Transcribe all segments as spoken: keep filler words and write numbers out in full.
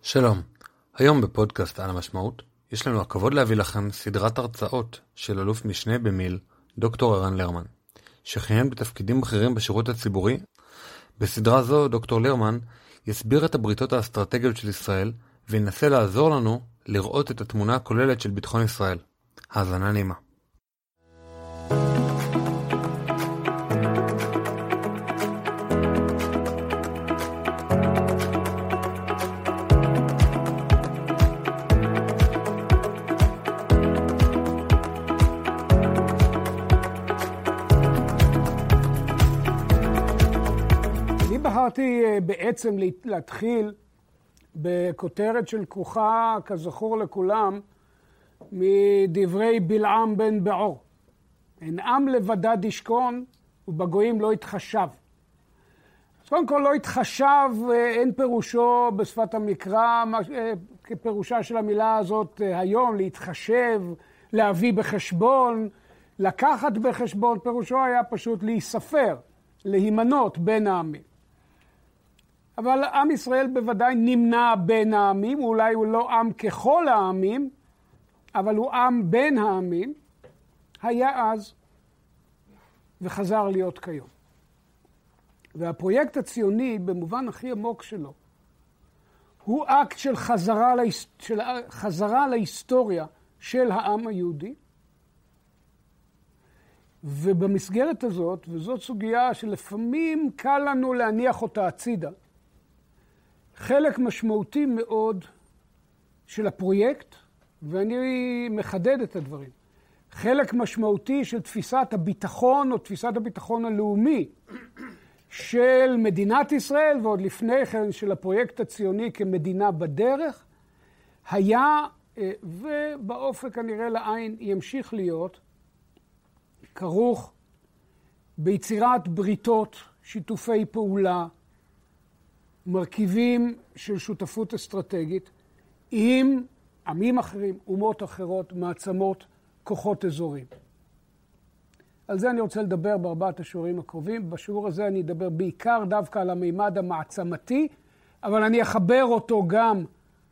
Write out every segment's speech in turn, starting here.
שלום, היום בפודקאסט על המשמעות יש לנו הכבוד להביא לכם סדרת הרצאות של אלוף משנה במיל, דוקטור ערן לרמן, שכיהן בתפקידים בכירים בשירות הציבורי. בסדרה זו דוקטור לרמן יסביר את הבריתות האסטרטגיות של ישראל וינסה לעזור לנו לראות את התמונה הכוללת של ביטחון ישראל. האזנה נעימה. בחרתי בעצם להתחיל בכותרת של כרוכה, כזכור לכולם, מדברי בלעם בן בעור. אין עם לבדד ישכון ובגויים לא יתחשב. אז קודם כל לא יתחשב, אין פירושו בשפת המקרא, כפירושה של המילה הזאת היום, להתחשב, להביא בחשבון, לקחת בחשבון, פירושו היה פשוט להיספר, להימנות בין העמים. אבל עם ישראל בוודאי נמנע בין העמים, אולי הוא לא עם ככל העמים, אבל הוא עם בין העמים, היה אז וחזר להיות כיום. והפרויקט הציוני, במובן הכי עמוק שלו, הוא אקט של חזרה, להיס... של חזרה להיסטוריה של העם היהודי, ובמסגרת הזאת, וזאת סוגיה שלפעמים קל לנו להניח אותה הצידה, חלק משמעותי מאוד של הפרויקט, ואני מחדד את הדברים, חלק משמעותי של תפיסת הביטחון או תפיסת הביטחון הלאומי של מדינת ישראל, ועוד לפני כן של הפרויקט הציוני כמדינה בדרך, היה, ובאופק כנראה לעין ימשיך להיות, כרוך ביצירת בריתות, שיתופי פעולה, מרכיבים של שותפות אסטרטגית עם עמים אחרים, אומות אחרות, מעצמות, כוחות אזוריים. על זה אני רוצה לדבר בארבעת השיעורים הקרובים. בשיעור הזה אני אדבר בעיקר דווקא על המימד המעצמתי, אבל אני אחבר אותו גם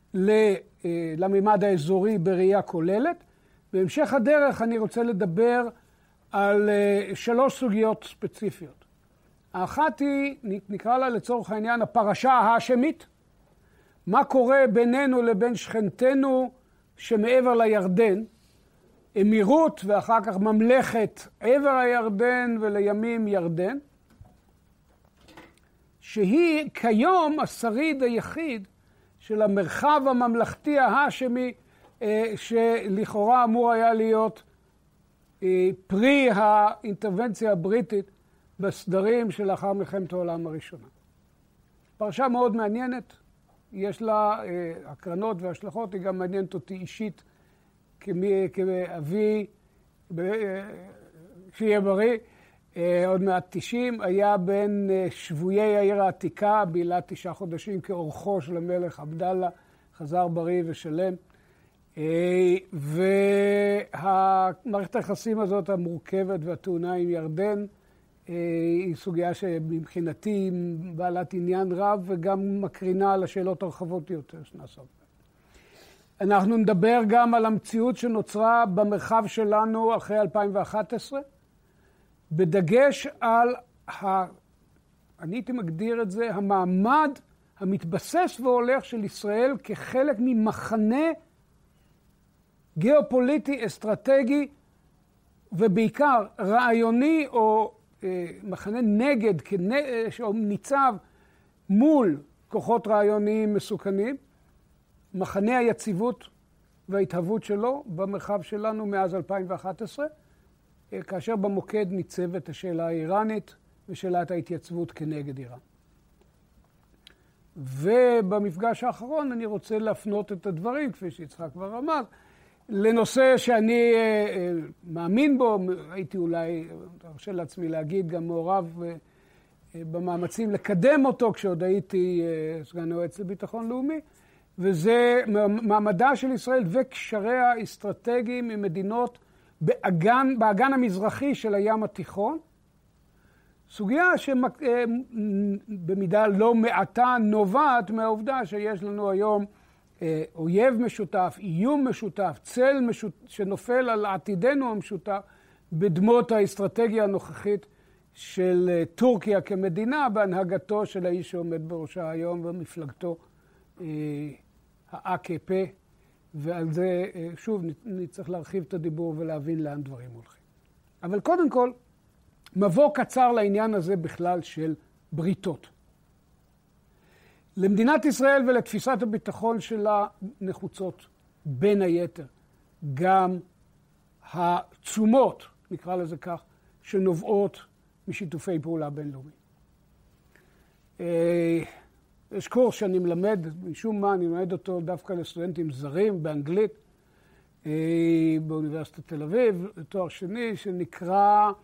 למימד האזורי בראייה כוללת. בהמשך הדרך אני רוצה לדבר על שלוש סוגיות ספציפיות. האחת היא, נקרא לה לצורך העניין, הפרשה ההאשמית. מה קורה בינינו לבין שכנתנו שמעבר לירדן, אמירות ואחר כך ממלכת עבר הירדן ולימים ירדן, שהיא כיום השריד היחיד של המרחב הממלכתי ההאשמי, שלכאורה אמור היה להיות פרי האינטרבנציה הבריטית בסדרים שלאחר מלחמת העולם הראשונה. פרשה מאוד מעניינת, יש לה אה, הקרנות והשלכות, היא גם מעניינת אותי אישית כמי, כאבי, אה, שיהיה בריא, אה, עוד מעט תשעים, היה בין אה, שבויי העיר העתיקה, בילה תשעה חודשים כאורחו של המלך עבדאללה, חזר בריא ושלם, אה, והמערכת היחסים הזאת המורכבת והטעונה עם ירדן, היא סוגיה שמבחינתי בעלת עניין רב וגם מקרינה על השאלות הרחבות יותר שנעשות. אנחנו נדבר גם על המציאות שנוצרה במרחב שלנו אחרי אלפיים ואחת עשרה, בדגש על, ה... אני הייתי מגדיר את זה, המעמד המתבסס והולך של ישראל כחלק ממחנה גיאופוליטי, אסטרטגי, ובעיקר רעיוני או מחנה נגד, שהוא ניצב מול כוחות רעיוניים מסוכנים, מחנה היציבות וההתהוות שלו במרחב שלנו מאז אלפיים ואחת עשרה, כאשר במוקד ניצבת השאלה האיראנית ושאלת ההתייצבות כנגד איראן. ובמפגש האחרון אני רוצה להפנות את הדברים, כפי שיצחק כבר אמר, לנושא שאני אה, מאמין בו, הייתי אולי, ארשה לעצמי להגיד, גם מעורב אה, במאמצים לקדם אותו כשעוד הייתי אה, סגן היועץ לביטחון לאומי, וזה מעמדה של ישראל וקשריה האסטרטגיים עם מדינות באגן, באגן המזרחי של הים התיכון. סוגיה שבמידה לא מעטה נובעת מהעובדה שיש לנו היום אויב משותף, איום משותף, צל משות... שנופל על עתידנו המשותף, בדמות האסטרטגיה הנוכחית של טורקיה כמדינה, בהנהגתו של האיש שעומד בראשה היום ומפלגתו, ה-A K P, ועל זה שוב נצטרך להרחיב את הדיבור ולהבין לאן דברים הולכים. אבל קודם כל, מבוא קצר לעניין הזה בכלל של בריתות. למדינת ישראל ולתפיסת הביטחון שלה נחוצות בין היתר גם התשומות, נקרא לזה כך, שנובעות משיתופי פעולה בינלאומיים. יש קורס שאני מלמד, משום מה אני מלמד אותו דווקא לסטודנטים זרים באנגלית, באוניברסיטת תל אביב, תואר שני, שנקרא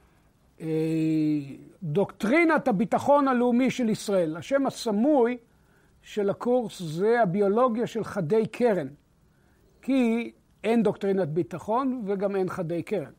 דוקטרינת הביטחון הלאומי של ישראל. השם הסמוי של הקורס זה הביולוגיה של חדי קרן, כי אין דוקטרינת ביטחון וגם אין חדי קרן.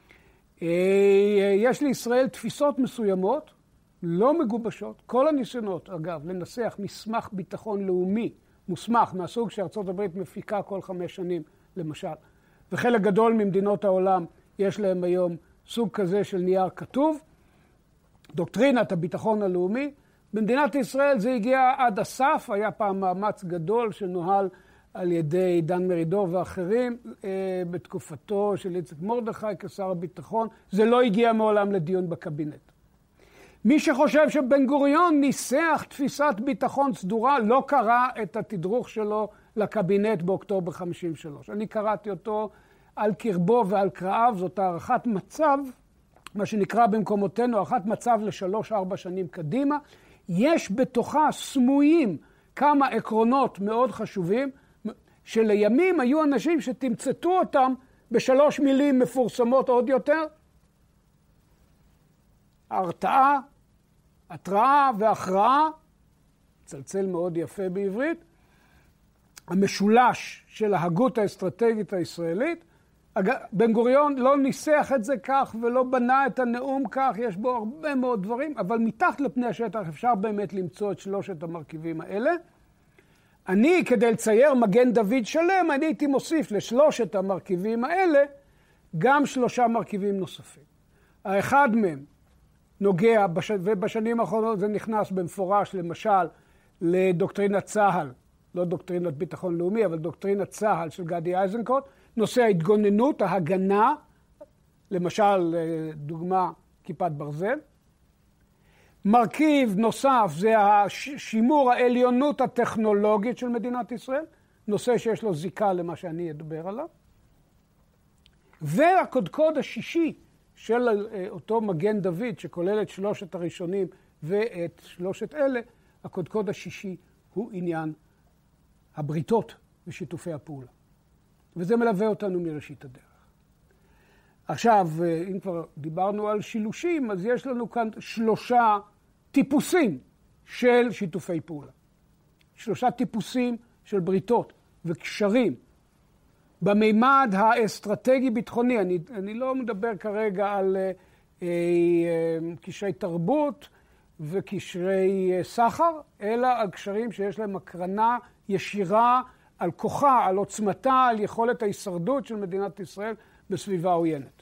יש לישראל תפיסות מסוימות, לא מגובשות. כל הניסיונות, אגב, לנסח מסמך ביטחון לאומי, מוסמך מהסוג שארצות הברית מפיקה כל חמש שנים, למשל, וחלק גדול ממדינות העולם יש להם היום סוג כזה של נייר כתוב, דוקטרינת הביטחון הלאומי. במדינת ישראל זה הגיע עד הסף, היה פעם מאמץ גדול שנוהל על ידי דן מרידור ואחרים בתקופתו של איציק מרדכי כשר הביטחון. זה לא הגיע מעולם לדיון בקבינט. מי שחושב שבן גוריון ניסח תפיסת ביטחון סדורה לא קרא את התדרוך שלו לקבינט באוקטובר חמישים ושלוש. אני קראתי אותו על קרבו ועל קרעיו, זאת הערכת מצב, מה שנקרא במקומותינו, הערכת מצב לשלוש ארבע שנים קדימה. יש בתוכה סמויים כמה עקרונות מאוד חשובים, שלימים היו אנשים שתמצתו אותם בשלוש מילים מפורסמות עוד יותר. הרתעה, התראה והכרעה, צלצל מאוד יפה בעברית, המשולש של ההגות האסטרטגית הישראלית. בן גוריון לא ניסח את זה כך ולא בנה את הנאום כך, יש בו הרבה מאוד דברים, אבל מתחת לפני השטח אפשר באמת למצוא את שלושת המרכיבים האלה. אני, כדי לצייר מגן דוד שלם, אני הייתי מוסיף לשלושת המרכיבים האלה גם שלושה מרכיבים נוספים. האחד מהם נוגע, בש... ובשנים האחרונות זה נכנס במפורש, למשל, לדוקטרינת צה"ל, לא דוקטרינת ביטחון לאומי, אבל דוקטרינת צה"ל של גדי איזנקוט, נושא ההתגוננות, ההגנה, למשל, דוגמה, כיפת ברזל. מרכיב נוסף זה השימור העליונות הטכנולוגית של מדינת ישראל, נושא שיש לו זיקה למה שאני אדבר עליו. והקודקוד השישי של אותו מגן דוד, שכולל את שלושת הראשונים ואת שלושת אלה, הקודקוד השישי הוא עניין הבריתות ושיתופי הפעולה. וזה מלווה אותנו מראשית הדרך. עכשיו, אם כבר דיברנו על שילושים, אז יש לנו כאן שלושה טיפוסים של שיתופי פעולה. שלושה טיפוסים של בריתות וקשרים. במימד האסטרטגי-ביטחוני, אני, אני לא מדבר כרגע על אה, אה, קשרי תרבות וקשרי אה, סחר, אלא על קשרים שיש להם הקרנה ישירה על כוחה, על עוצמתה, על יכולת ההישרדות של מדינת ישראל בסביבה עוינת.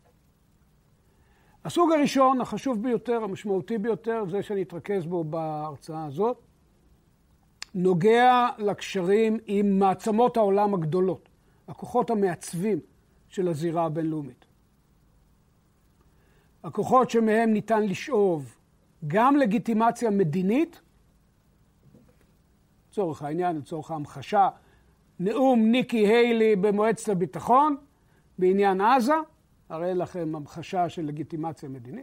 הסוג הראשון, החשוב ביותר, המשמעותי ביותר, זה שאני אתרכז בו בהרצאה הזאת, נוגע לקשרים עם מעצמות העולם הגדולות, הכוחות המעצבים של הזירה הבינלאומית. הכוחות שמהם ניתן לשאוב גם לגיטימציה מדינית, לצורך העניין, לצורך ההמחשה, נאום ניקי היילי במועצת הביטחון בעניין עזה, הרי לכם המחשה של לגיטימציה מדינית.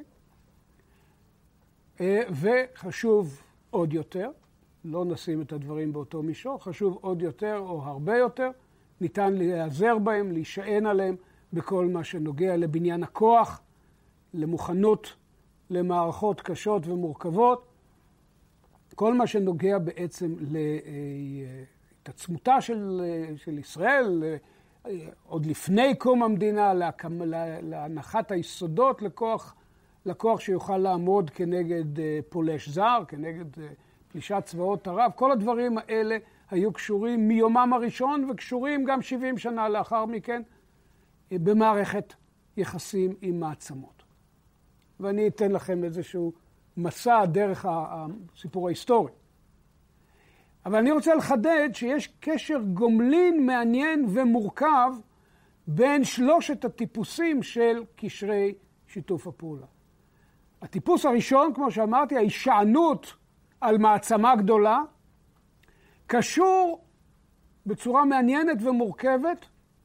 וחשוב עוד יותר, לא נשים את הדברים באותו מישור, חשוב עוד יותר או הרבה יותר, ניתן להיעזר בהם, להישען עליהם בכל מה שנוגע לבניין הכוח, למוכנות, למערכות קשות ומורכבות, כל מה שנוגע בעצם להתעצמותה של, של ישראל, עוד לפני קום המדינה, להנחת היסודות לכוח, לקוח שיוכל לעמוד כנגד פולש זר, כנגד פלישת צבאות ערב. כל הדברים האלה היו קשורים מיומם הראשון וקשורים גם שבעים שנה לאחר מכן במערכת יחסים עם מעצמות. ואני אתן לכם איזשהו מסע דרך הסיפור ההיסטורי. אבל אני רוצה לחדד שיש קשר גומלין מעניין ומורכב בין שלושת הטיפוסים של קשרי שיתוף הפעולה. הטיפוס הראשון, כמו שאמרתי, ההישענות על מעצמה גדולה, קשור בצורה מעניינת ומורכבת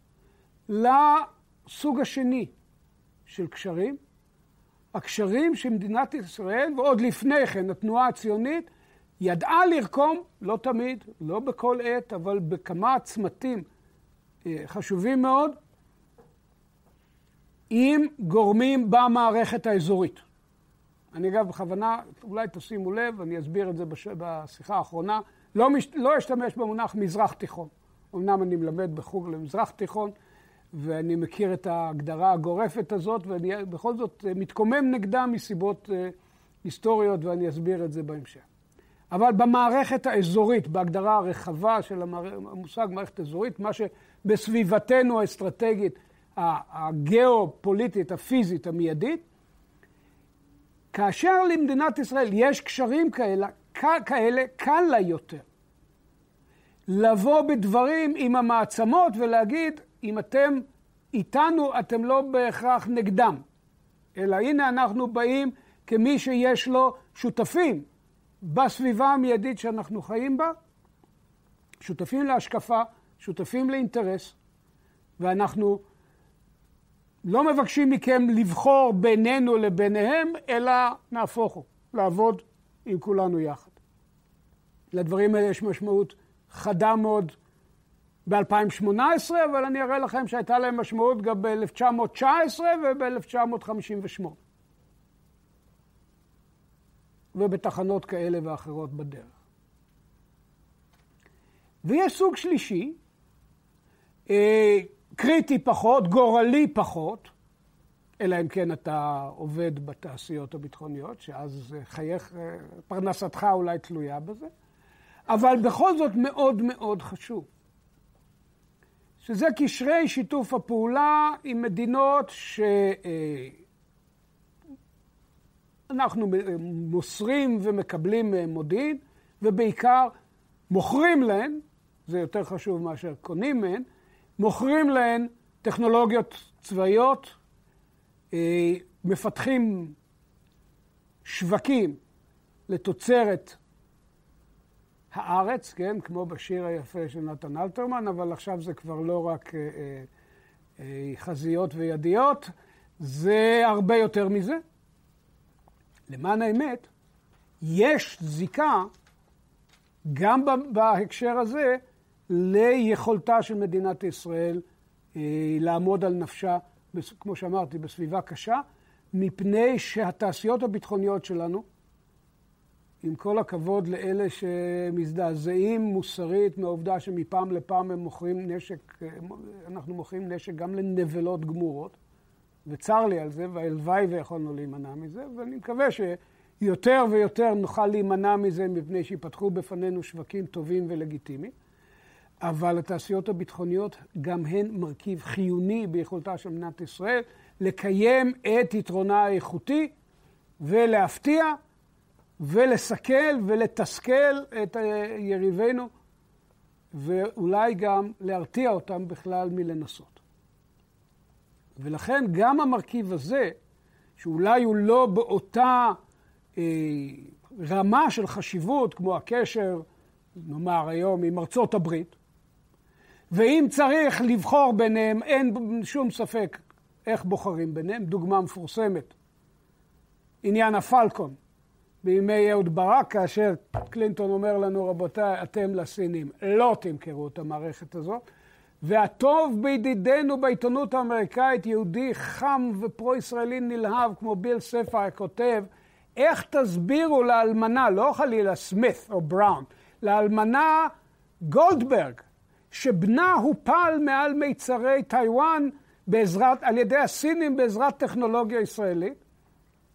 לסוג השני של קשרים. הקשרים שמדינת ישראל, ועוד לפני כן התנועה הציונית, ידעה לרקום, לא תמיד, לא בכל עת, אבל בכמה צמתים חשובים מאוד, עם גורמים במערכת האזורית. אני אגב בכוונה, אולי תשימו לב, אני אסביר את זה בש... בשיחה האחרונה, לא, מש... לא אשתמש במונח מזרח תיכון. אמנם אני מלמד בחוג למזרח תיכון, ואני מכיר את ההגדרה הגורפת הזאת, ואני בכל זאת מתקומם נגדה מסיבות uh, היסטוריות, ואני אסביר את זה בהמשך. אבל במערכת האזורית, בהגדרה הרחבה של המושג מערכת אזורית, מה שבסביבתנו האסטרטגית, הגיאופוליטית, הפיזית, המיידית, כאשר למדינת ישראל יש קשרים כאלה, כאלה קל לה יותר לבוא בדברים עם המעצמות ולהגיד, אם אתם איתנו, אתם לא בהכרח נגדם. אלא הנה אנחנו באים כמי שיש לו שותפים בסביבה המיידית שאנחנו חיים בה, שותפים להשקפה, שותפים לאינטרס, ואנחנו לא מבקשים מכם לבחור בינינו לביניהם, אלא נהפוכו, לעבוד עם כולנו יחד. לדברים האלה יש משמעות חדה מאוד ב-אלפיים שמונה עשרה, אבל אני אראה לכם שהייתה להם משמעות גם ב-אלף תשע מאות תשע עשרה וב-אלף תשע מאות חמישים ושמונה. ובתחנות כאלה ואחרות בדרך. ויש סוג שלישי, קריטי פחות, גורלי פחות, אלא אם כן אתה עובד בתעשיות הביטחוניות, שאז חייך, פרנסתך אולי תלויה בזה, אבל בכל זאת מאוד מאוד חשוב. שזה קשרי שיתוף הפעולה עם מדינות שאנחנו מוסרים ומקבלים מודיעין, ובעיקר מוכרים להן, זה יותר חשוב מאשר קונים מהן, מוכרים להן טכנולוגיות צבאיות, מפתחים שווקים לתוצרת הארץ, כן, כמו בשיר היפה של נתן אלתרמן, אבל עכשיו זה כבר לא רק חזיות וידיות, זה הרבה יותר מזה. למען האמת, יש זיקה גם בהקשר הזה ליכולתה של מדינת ישראל לעמוד על נפשה, כמו שאמרתי, בסביבה קשה, מפני שהתעשיות הביטחוניות שלנו, עם כל הכבוד לאלה שמזדעזעים מוסרית מהעובדה שמפעם לפעם הם מוכרים נשק, אנחנו מוכרים נשק גם לנבלות גמורות, וצר לי על זה, והלוואי ויכולנו להימנע מזה, ואני מקווה שיותר ויותר נוכל להימנע מזה מפני שיפתחו בפנינו שווקים טובים ולגיטימיים. אבל התעשיות הביטחוניות גם הן מרכיב חיוני ביכולתה של מדינת ישראל לקיים את יתרונה האיכותי ולהפתיע ולסכל ולתסכל את יריבינו, ואולי גם להרתיע אותם בכלל מלנסות. ולכן גם המרכיב הזה, שאולי הוא לא באותה אה, רמה של חשיבות, כמו הקשר, נאמר היום, עם ארצות הברית, ואם צריך לבחור ביניהם, אין שום ספק איך בוחרים ביניהם. דוגמה מפורסמת, עניין הפלקון, בימי אהוד ברק, כאשר קלינטון אומר לנו, רבותיי, אתם לסינים לא תמכרו את המערכת הזאת, והטוב בידידנו בעיתונות האמריקאית, יהודי חם ופרו-ישראלי נלהב, כמו ביל ספר, כותב, איך תסבירו לאלמנה, לא חלילה סמית או בראון, לאלמנה גולדברג, שבנה הופל מעל מיצרי טיואן בעזרת, על ידי הסינים בעזרת טכנולוגיה ישראלית,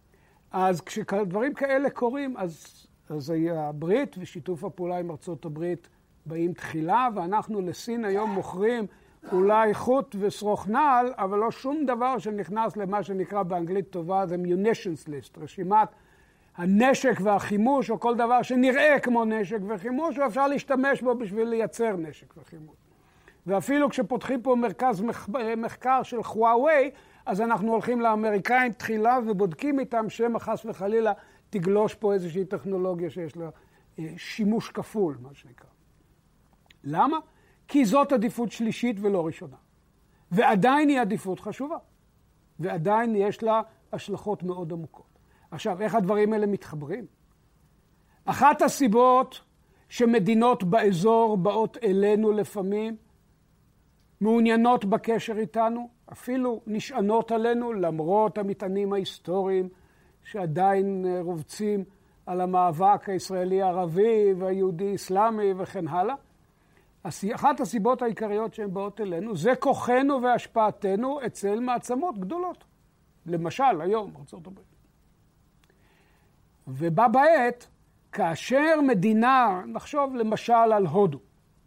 אז כשדברים כאלה קורים, אז, אז הברית ושיתוף הפעולה עם ארצות הברית באים תחילה, ואנחנו לסין היום מוכרים אולי חוט ושרוך נעל, אבל לא שום דבר שנכנס למה שנקרא באנגלית טובה, זה munitions list, רשימת הנשק והחימוש, או כל דבר שנראה כמו נשק וחימוש, ואפשר להשתמש בו בשביל לייצר נשק וחימוש. ואפילו כשפותחים פה מרכז מחקר של חוואווי, אז אנחנו הולכים לאמריקאים תחילה ובודקים איתם שמא חס וחלילה תגלוש פה איזושהי טכנולוגיה שיש לה שימוש כפול, מה שנקרא. למה? כי זאת עדיפות שלישית ולא ראשונה. ועדיין היא עדיפות חשובה. ועדיין יש לה השלכות מאוד עמוקות. עכשיו, איך הדברים האלה מתחברים? אחת הסיבות שמדינות באזור באות אלינו לפעמים, מעוניינות בקשר איתנו, אפילו נשענות עלינו, למרות המטענים ההיסטוריים שעדיין רובצים על המאבק הישראלי-ערבי והיהודי-אסלאמי וכן הלאה. אחת הסיבות העיקריות שהן באות אלינו, זה כוחנו והשפעתנו אצל מעצמות גדולות. למשל, היום, ארצות הברית. ובה בעת, כאשר מדינה, נחשוב למשל על הודו,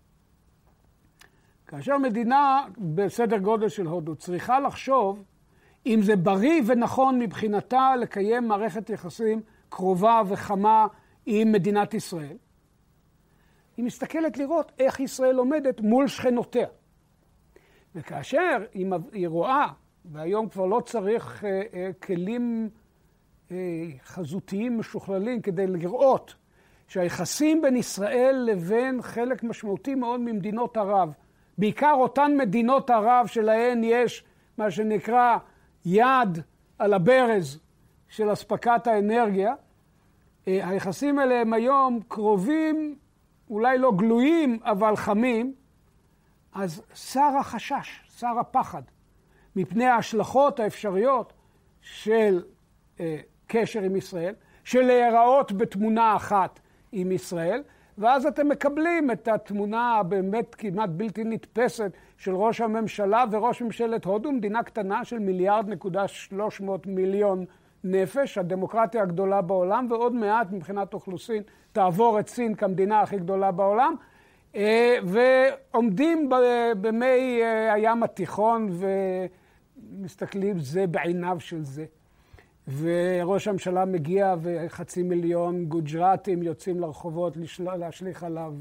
כאשר מדינה בסדר גודל של הודו צריכה לחשוב אם זה בריא ונכון מבחינתה לקיים מערכת יחסים קרובה וחמה עם מדינת ישראל, היא מסתכלת לראות איך ישראל עומדת מול שכנותיה. וכאשר היא רואה, והיום כבר לא צריך אה, אה, כלים אה, חזותיים משוכללים כדי לראות שהיחסים בין ישראל לבין חלק משמעותי מאוד ממדינות ערב, בעיקר אותן מדינות ערב שלהן יש מה שנקרא יד על הברז של הספקת האנרגיה, היחסים האלה הם היום קרובים, אולי לא גלויים, אבל חמים, אז שר החשש, שר הפחד, מפני ההשלכות האפשריות של אה, קשר עם ישראל, של להיראות בתמונה אחת עם ישראל, ואז אתם מקבלים את התמונה הבאמת כמעט בלתי נתפסת של ראש הממשלה וראש ממשלת הודו, מדינה קטנה של מיליארד נקודה שלוש מאות מיליון נפש, הדמוקרטיה הגדולה בעולם, ועוד מעט מבחינת אוכלוסין תעבור את סין כמדינה הכי גדולה בעולם, ועומדים במי הים התיכון ומסתכלים זה בעיניו של זה. וראש הממשלה מגיע וחצי מיליון גוג'רטים יוצאים לרחובות להשליך עליו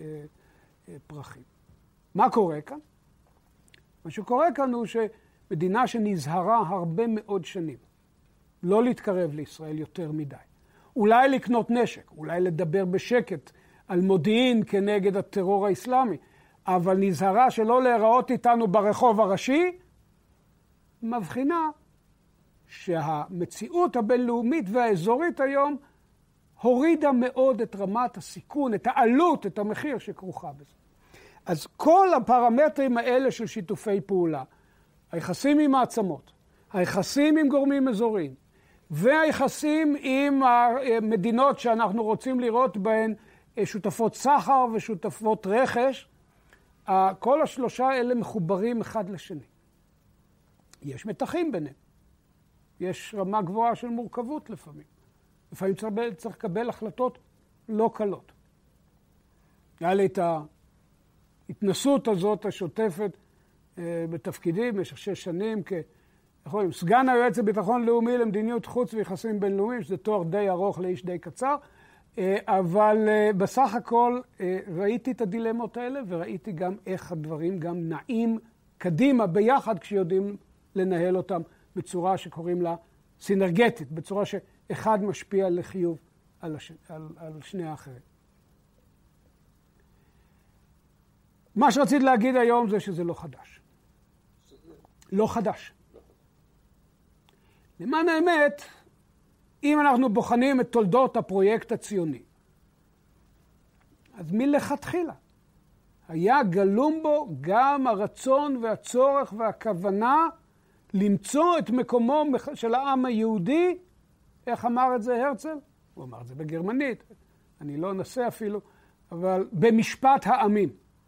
פרחים. מה קורה כאן? מה שקורה כאן הוא שמדינה שנזהרה הרבה מאוד שנים לא להתקרב לישראל יותר מדי. אולי לקנות נשק, אולי לדבר בשקט על מודיעין כנגד הטרור האסלאמי, אבל נזהרה שלא להיראות איתנו ברחוב הראשי, מבחינה שהמציאות הבינלאומית והאזורית היום הורידה מאוד את רמת הסיכון, את העלות, את המחיר שכרוכה בזה. אז כל הפרמטרים האלה של שיתופי פעולה, היחסים עם מעצמות, היחסים עם גורמים אזוריים, והיחסים עם המדינות שאנחנו רוצים לראות בהן שותפות סחר ושותפות רכש, כל השלושה האלה מחוברים אחד לשני. יש מתחים ביניהם. יש רמה גבוהה של מורכבות לפעמים. לפעמים צריך, צריך לקבל החלטות לא קלות. היה לי את ההתנסות הזאת השוטפת אה, בתפקידים במשך שש שנים כ... סגן היועץ לביטחון לאומי למדיניות חוץ ויחסים בינלאומיים, שזה תואר די ארוך לאיש די קצר, אה, אבל אה, בסך הכל אה, ראיתי את הדילמות האלה וראיתי גם איך הדברים גם נעים קדימה ביחד כשיודעים לנהל אותם בצורה שקוראים לה סינרגטית, בצורה שאחד משפיע לחיוב על, הש... על, על שני האחרים. מה שרציתי להגיד היום זה שזה לא חדש. לא חדש. למען האמת, אם אנחנו בוחנים את תולדות הפרויקט הציוני, אז מלכתחילה היה גלום בו גם הרצון והצורך והכוונה למצוא את מקומו של העם היהודי, איך אמר את זה הרצל? הוא אמר את זה בגרמנית, אני לא אנסה אפילו, אבל במשפט העמים.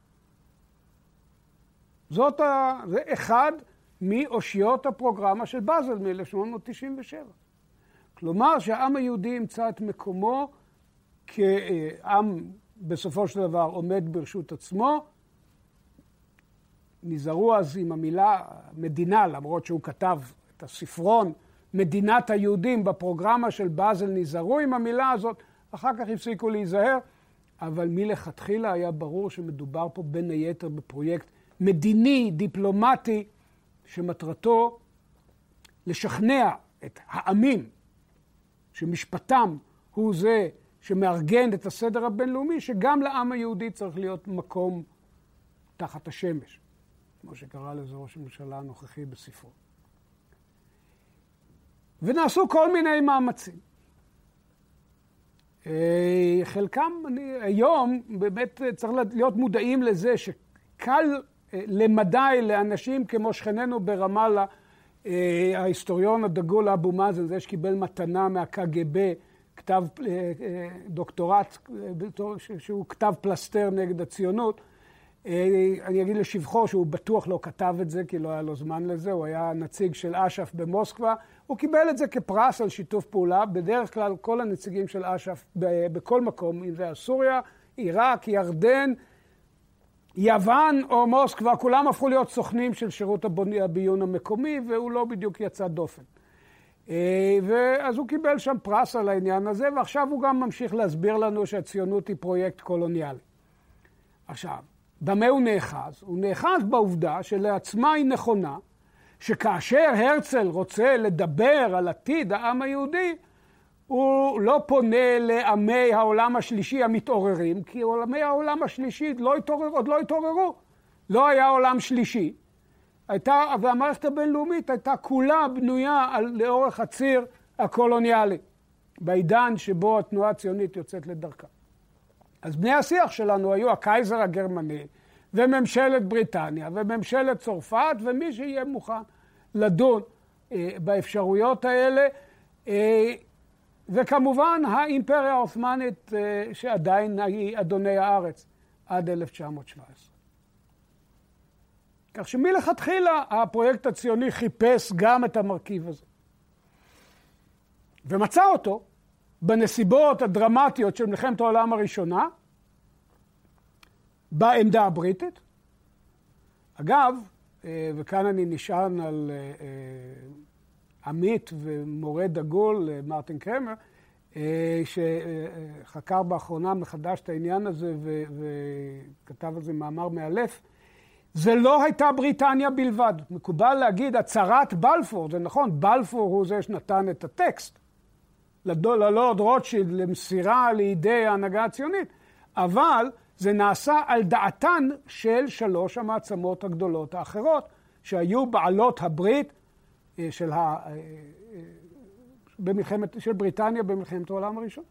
זאת ה... זה אחד מאושיות הפרוגרמה של באזל מ-אלף שמונה מאות תשעים ושבע. כלומר שהעם היהודי ימצא את מקומו כעם בסופו של דבר עומד ברשות עצמו. נזהרו אז עם המילה מדינה, למרות שהוא כתב את הספרון מדינת היהודים בפרוגרמה של באזל, נזהרו עם המילה הזאת, אחר כך הפסיקו להיזהר, אבל מלכתחילה היה ברור שמדובר פה בין היתר בפרויקט מדיני, דיפלומטי, שמטרתו לשכנע את העמים שמשפטם הוא זה שמארגן את הסדר הבינלאומי, שגם לעם היהודי צריך להיות מקום תחת השמש, כמו שקרא לזה ראש הממשלה הנוכחי בספרו. ונעשו כל מיני מאמצים. חלקם, אני, היום באמת צריך להיות מודעים לזה שקל למדי לאנשים כמו שכננו ברמאללה, ההיסטוריון הדגול אבו מאזן, זה שקיבל מתנה מה-קג"ב, כתב דוקטורט, שהוא כתב פלסטר נגד הציונות. אני אגיד לשבחו שהוא בטוח לא כתב את זה, כי לא היה לו זמן לזה, הוא היה נציג של אש"ף במוסקבה, הוא קיבל את זה כפרס על שיתוף פעולה. בדרך כלל כל הנציגים של אש"ף בכל מקום, אם זה סוריה, עיראק, ירדן, יוון או מוסקבה, כולם הפכו להיות סוכנים של שירות הביון המקומי, והוא לא בדיוק יצא דופן. ואז הוא קיבל שם פרס על העניין הזה, ועכשיו הוא גם ממשיך להסביר לנו שהציונות היא פרויקט קולוניאלי. עכשיו, במה הוא נאחז? הוא נאחז בעובדה שלעצמה היא נכונה, שכאשר הרצל רוצה לדבר על עתיד העם היהודי, הוא לא פונה לעמי העולם השלישי המתעוררים, כי עולמי העולם השלישי לא התעורר, עוד לא התעוררו. לא היה עולם שלישי. הייתה, והמערכת הבינלאומית הייתה כולה בנויה על, לאורך הציר הקולוניאלי, בעידן שבו התנועה הציונית יוצאת לדרכה. אז בני השיח שלנו היו הקייזר הגרמני, וממשלת בריטניה, וממשלת צרפת, ומי שיהיה מוכן לדון אה, באפשרויות האלה, אה, וכמובן האימפריה העות'מאנית אה, שעדיין היא אדוני הארץ עד אלף תשע מאות שבע עשרה. כך שמלכתחילה הפרויקט הציוני חיפש גם את המרכיב הזה. ומצא אותו בנסיבות הדרמטיות של מלחמת העולם הראשונה, בעמדה הבריטית. אגב, וכאן אני נשען על עמית ומורה דגול, מרטין קרמר, שחקר באחרונה מחדש את העניין הזה וכתב על זה מאמר מאלף. זה לא הייתה בריטניה בלבד. מקובל להגיד הצהרת בלפור, זה נכון, בלפור הוא זה שנתן את הטקסט ללורד רוטשילד למסירה לידי ההנהגה הציונית, אבל זה נעשה על דעתן של שלוש המעצמות הגדולות האחרות, שהיו בעלות הברית של, ה... במלחמת... של בריטניה במלחמת העולם הראשון.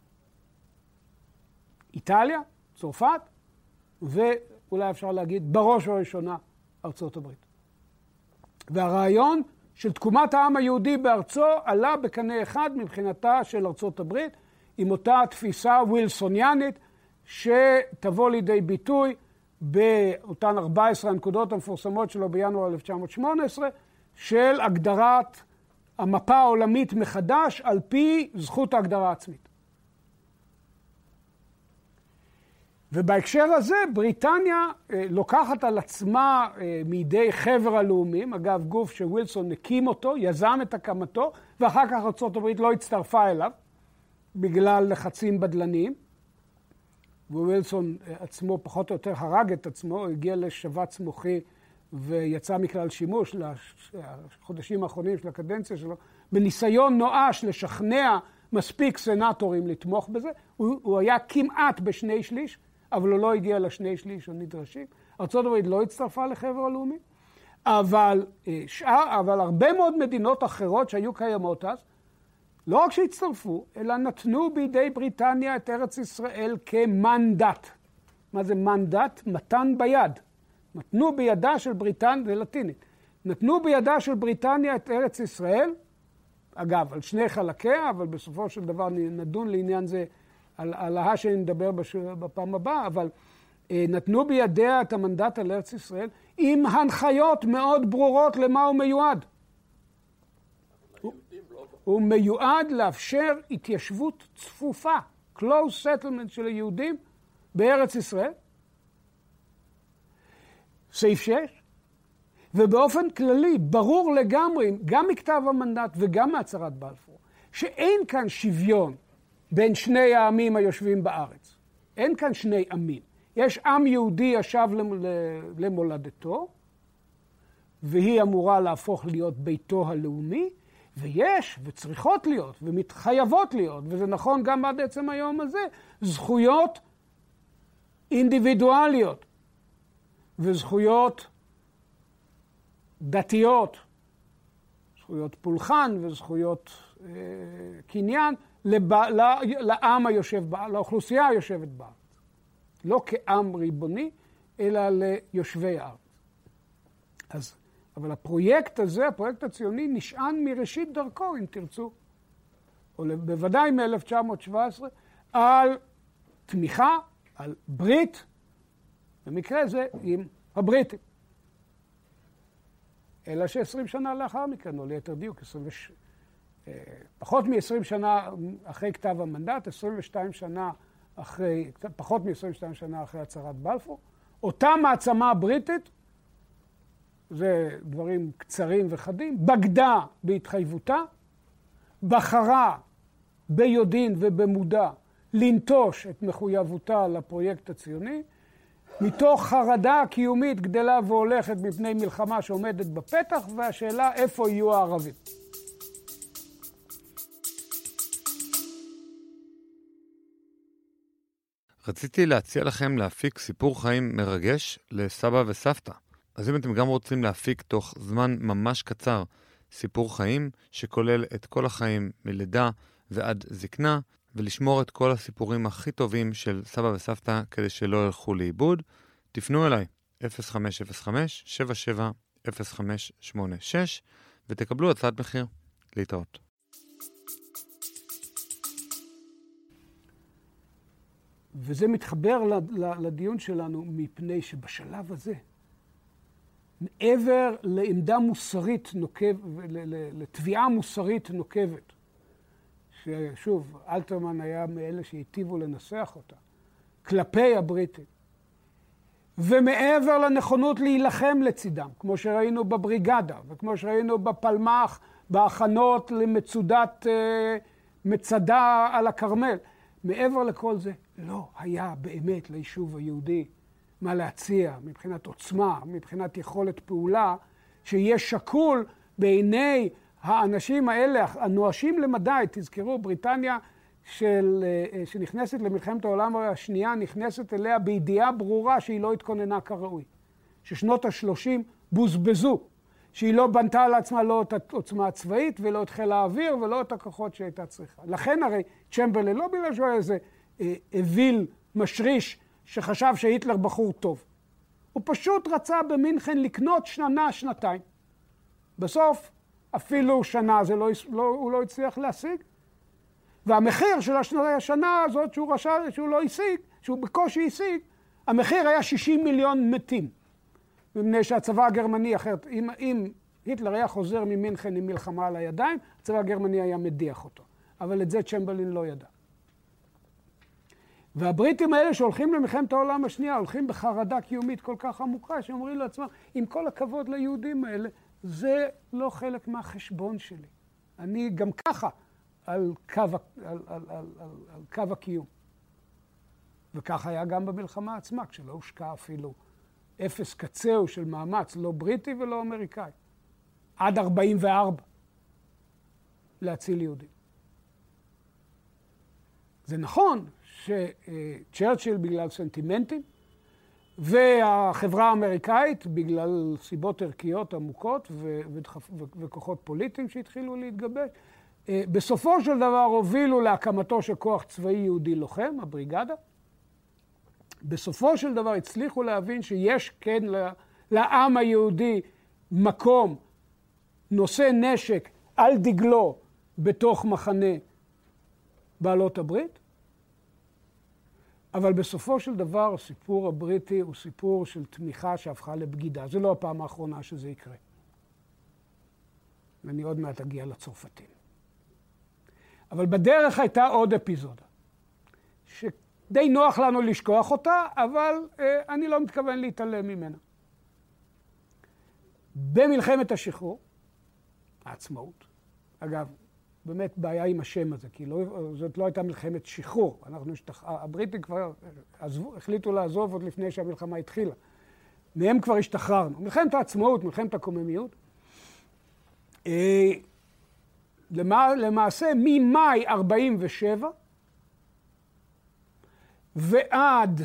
איטליה, צרפת, ואולי אפשר להגיד בראש ובראשונה ארצות הברית. והרעיון של תקומת העם היהודי בארצו עלה בקנה אחד מבחינתה של ארצות הברית, עם אותה תפיסה ווילסוניאנית, שתבוא לידי ביטוי באותן ארבע עשרה הנקודות המפורסמות שלו בינואר אלף תשע מאות שמונה עשרה, של הגדרת המפה העולמית מחדש על פי זכות ההגדרה העצמית. ובהקשר הזה בריטניה לוקחת על עצמה מידי חבר הלאומים, אגב גוף שווילסון הקים אותו, יזם את הקמתו, ואחר כך ארצות הברית לא הצטרפה אליו בגלל לחצים בדלניים. ווילסון עצמו פחות או יותר הרג את עצמו, הגיע לשבץ מוחי ויצא מכלל שימוש לחודשים האחרונים של הקדנציה שלו, בניסיון נואש לשכנע מספיק סנטורים לתמוך בזה. הוא, הוא היה כמעט בשני שליש, אבל הוא לא הגיע לשני שליש הנדרשים. ארצות הברית לא הצטרפה לחבר הלאומי, אבל, שאר, אבל הרבה מאוד מדינות אחרות שהיו קיימות אז, לא רק שהצטרפו, אלא נתנו בידי בריטניה את ארץ ישראל כמנדט. מה זה מנדט? מתן ביד. נתנו בידה של בריטניה, זה לטינית, נתנו בידה של בריטניה את ארץ ישראל, אגב, על שני חלקיה, אבל בסופו של דבר נדון לעניין זה על, על ההה שנדבר בש... בפעם הבאה, אבל אה, נתנו בידיה את המנדט על ארץ ישראל, עם הנחיות מאוד ברורות למה הוא מיועד. הוא מיועד לאפשר התיישבות צפופה, close settlement של היהודים בארץ ישראל. סעיף שש. ובאופן כללי, ברור לגמרי, גם מכתב המנדט וגם מהצהרת בלפור, שאין כאן שוויון בין שני העמים היושבים בארץ. אין כאן שני עמים. יש עם יהודי ישב למולדתו, והיא אמורה להפוך להיות ביתו הלאומי, ויש, וצריכות להיות, ומתחייבות להיות, וזה נכון גם עד עצם היום הזה, זכויות אינדיבידואליות, וזכויות דתיות, זכויות פולחן וזכויות אה, קניין, לב, לעם היושב, לאוכלוסייה היושבת בארץ. לא כעם ריבוני, אלא ליושבי הארץ. אז, אבל הפרויקט הזה, הפרויקט הציוני, נשען מראשית דרכו, אם תרצו, או בוודאי מ-אלף תשע מאות שבע עשרה, על תמיכה, על ברית, במקרה זה עם הבריטים. אלא ש-עשרים שנה לאחר מכן, או ליתר דיוק, עשרים ושש... פחות מ-עשרים שנה אחרי כתב המנדט, עשרים ושתיים שנה אחרי, פחות מ-עשרים ושתיים שנה אחרי הצהרת בלפור, אותה מעצמה בריטית, זה דברים קצרים וחדים, בגדה בהתחייבותה, בחרה ביודעין ובמודע לנטוש את מחויבותה לפרויקט הציוני, מתוך חרדה קיומית גדלה והולכת מפני מלחמה שעומדת בפתח, והשאלה איפה יהיו הערבים. רציתי להציע לכם להפיק סיפור חיים מרגש לסבא וסבתא. אז אם אתם גם רוצים להפיק תוך זמן ממש קצר סיפור חיים שכולל את כל החיים מלידה ועד זקנה, ולשמור את כל הסיפורים הכי טובים של סבא וסבתא כדי שלא ילכו לאיבוד, תפנו אליי אפס חמש אפס חמש שבע שבע אפס חמש שמונה שש ותקבלו הצעת מחיר. להתראות. וזה מתחבר לדיון שלנו מפני שבשלב הזה, מעבר לעמדה מוסרית נוקבת, לתביעה מוסרית נוקבת, ששוב, אלתרמן היה מאלה שהיטיבו לנסח אותה, כלפי הבריטים, ומעבר לנכונות להילחם לצידם, כמו שראינו בבריגדה, וכמו שראינו בפלמ"ח, בהכנות למצודת מצדה על הכרמל, מעבר לכל זה, לא היה באמת ליישוב היהודי מה להציע מבחינת עוצמה, מבחינת יכולת פעולה, שיהיה שקול בעיני האנשים האלה, הנואשים למדי. תזכרו, בריטניה של, שנכנסת למלחמת העולם השנייה, נכנסת אליה בידיעה ברורה שהיא לא התכוננה כראוי. ששנות ה-שלושים בוזבזו, שהיא לא בנתה לעצמה לא את העוצמה הצבאית ולא את חיל האוויר ולא את הכוחות שהייתה צריכה. לכן הרי צ'מברלין לא בגלל שהוא היה איזה אוויל משריש שחשב שהיטלר בחור טוב. הוא פשוט רצה במינכן לקנות שנה, שנתיים. בסוף אפילו שנה זה לא, לא, הוא לא הצליח להשיג. והמחיר של השנה, השנה הזאת שהוא, רשע, שהוא לא השיג, שהוא בקושי השיג, המחיר היה שישים מיליון מתים. מפני שהצבא הגרמני אחרת, אם, אם היטלר היה חוזר ממינכן עם מלחמה על הידיים, הצבא הגרמני היה מדיח אותו. אבל את זה צ'מברלין לא ידע. והבריטים האלה שהולכים למלחמת העולם השנייה, הולכים בחרדה קיומית כל כך עמוקה, שאומרים לעצמם, עם כל הכבוד ליהודים האלה, זה לא חלק מהחשבון שלי. אני גם ככה על קו, על, על, על, על, על קו הקיום. וכך היה גם במלחמה עצמה, כשלא הושקע אפילו אפס קצהו של מאמץ, לא בריטי ולא אמריקאי. עד ארבעים וארבע להציל יהודים. זה נכון שצ'רצ'יל בגלל סנטימנטים, והחברה האמריקאית בגלל סיבות ערכיות עמוקות וכוחות פוליטיים שהתחילו להתגבש, בסופו של דבר הובילו להקמתו של כוח צבאי יהודי לוחם, הבריגדה. בסופו של דבר הצליחו להבין שיש כן לעם היהודי מקום נושא נשק על דגלו בתוך מחנה בעלות הברית. אבל בסופו של דבר הסיפור הבריטי הוא סיפור של תמיכה שהפכה לבגידה. זה לא הפעם האחרונה שזה יקרה. ואני עוד מעט אגיע לצרפתים. אבל בדרך הייתה עוד אפיזודה, שדי נוח לנו לשכוח אותה, אבל אה, אני לא מתכוון להתעלם ממנה. במלחמת השחרור, העצמאות, אגב, באמת בעיה עם השם הזה, כי לא, זאת לא הייתה מלחמת שחרור. אנחנו, הבריטים כבר עזבו, החליטו לעזוב עוד לפני שהמלחמה התחילה. מהם כבר השתחררנו. מלחמת העצמאות, מלחמת הקוממיות. למעשה, ממאי ארבעים ושבע ועד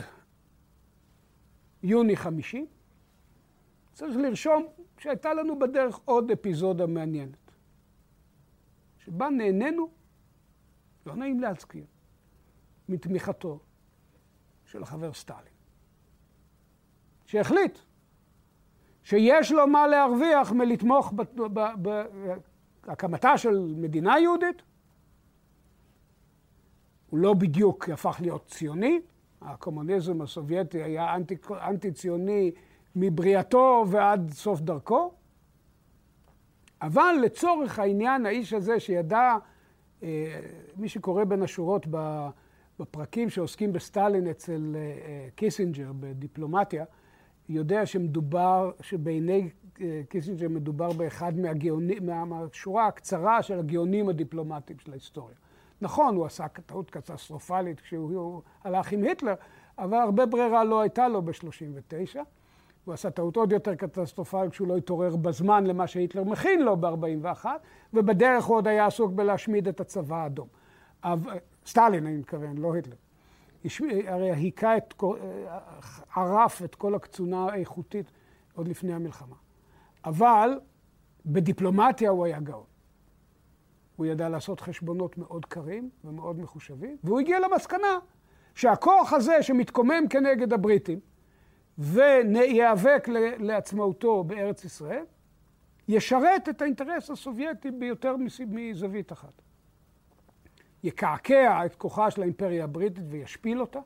יוני חמישים, צריך לרשום שהייתה לנו בדרך עוד אפיזודה מעניינת. שבה נהנינו, לא נעים להזכיר, מתמיכתו של החבר סטלין. שהחליט שיש לו מה להרוויח מלתמוך בהקמתה של מדינה יהודית. הוא לא בדיוק הפך להיות ציוני. הקומוניזם הסובייטי היה אנטי, אנטי-ציוני מבריאתו ועד סוף דרכו. אבל לצורך העניין, האיש הזה שידע, מי שקורא בין השורות בפרקים שעוסקים בסטלין אצל קיסינג'ר בדיפלומטיה, יודע שמדובר, שבעיני קיסינג'ר מדובר באחד מהגאונים, מהשורה הקצרה של הגאונים הדיפלומטיים של ההיסטוריה. נכון, הוא עשה טעות קטסטרופלית כשהוא הלך עם היטלר, אבל הרבה ברירה לא הייתה לו ב-שלושים ותשע. הוא עשה טעות עוד יותר קטסטרופלית כשהוא לא התעורר בזמן למה שהיטלר מכין לו ב-ארבעים ואחת, ובדרך הוא עוד היה עסוק בלהשמיד את הצבא האדום. סטלין, אני מתכוון, לא היטלר. הרי היכה את, ערף את כל הקצונה האיכותית עוד לפני המלחמה. אבל בדיפלומטיה הוא היה גאון. הוא ידע לעשות חשבונות מאוד קרים ומאוד מחושבים, והוא הגיע למסקנה שהכוח הזה שמתקומם כנגד הבריטים, ויאבק לעצמאותו בארץ ישראל, ישרת את האינטרס הסובייטי ביותר מזווית אחת. יקעקע את כוחה של האימפריה הבריטית וישפיל אותה.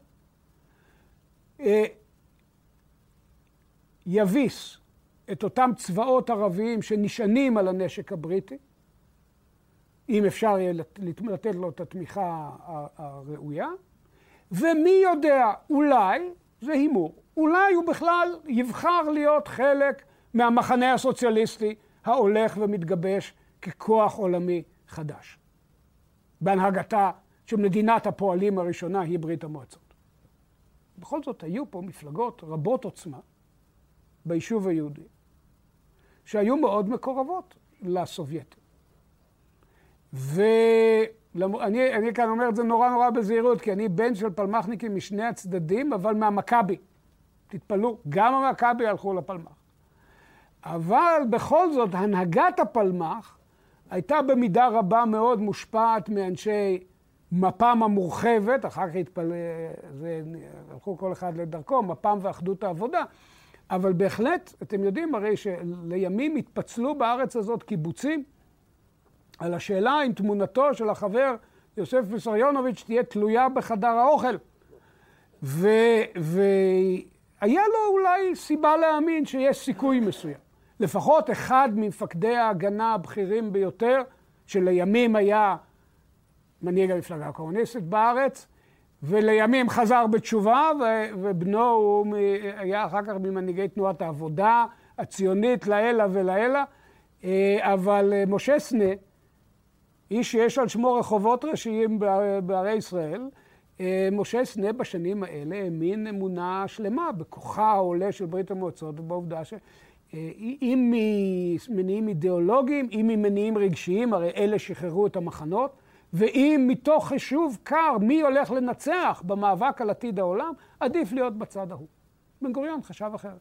יביס את אותם צבאות ערביים שנשענים על הנשק הבריטי, אם אפשר יהיה לתת לו את התמיכה הראויה, ומי יודע, אולי, זה הימור, אולי הוא בכלל יבחר להיות חלק מהמחנה הסוציאליסטי ההולך ומתגבש ככוח עולמי חדש. בהנהגתה של מדינת הפועלים הראשונה היא ברית המועצות. בכל זאת היו פה מפלגות רבות עוצמה ביישוב היהודי, שהיו מאוד מקורבות לסובייטים. ואני אני כאן אומר את זה נורא נורא בזהירות, כי אני בן של פלמחניקים משני הצדדים, אבל מהמכבי. תתפלאו, גם המכבי הלכו לפלמח. אבל בכל זאת, הנהגת הפלמח הייתה במידה רבה מאוד מושפעת מאנשי מפ"ם המורחבת, אחר כך התפל... זה... הלכו כל אחד לדרכו, מפ"ם ואחדות העבודה, אבל בהחלט, אתם יודעים הרי שלימים התפצלו בארץ הזאת קיבוצים, על השאלה אם תמונתו של החבר יוסף ויסריונוביץ' תהיה תלויה בחדר האוכל. ו... והיה לו אולי סיבה להאמין שיש סיכוי מסוים. לפחות אחד ממפקדי ההגנה הבכירים ביותר, שלימים היה מנהיג המפלגה הקומוניסטית בארץ, ולימים חזר בתשובה, ובנו הוא היה אחר כך ממנהיגי תנועת העבודה הציונית לאלה ולאלה, אבל משה סנה, איש שיש על שמו רחובות ראשיים בערי ישראל, משה סנה בשנים האלה האמין אמונה שלמה בכוחה העולה של ברית המועצות, ובעובדה ש... אם ממניעים אידיאולוגיים, אם ממניעים רגשיים, הרי אלה שחררו את המחנות, ואם מתוך חישוב קר מי הולך לנצח במאבק על עתיד העולם, עדיף להיות בצד ההוא. בן גוריון חשב אחרת.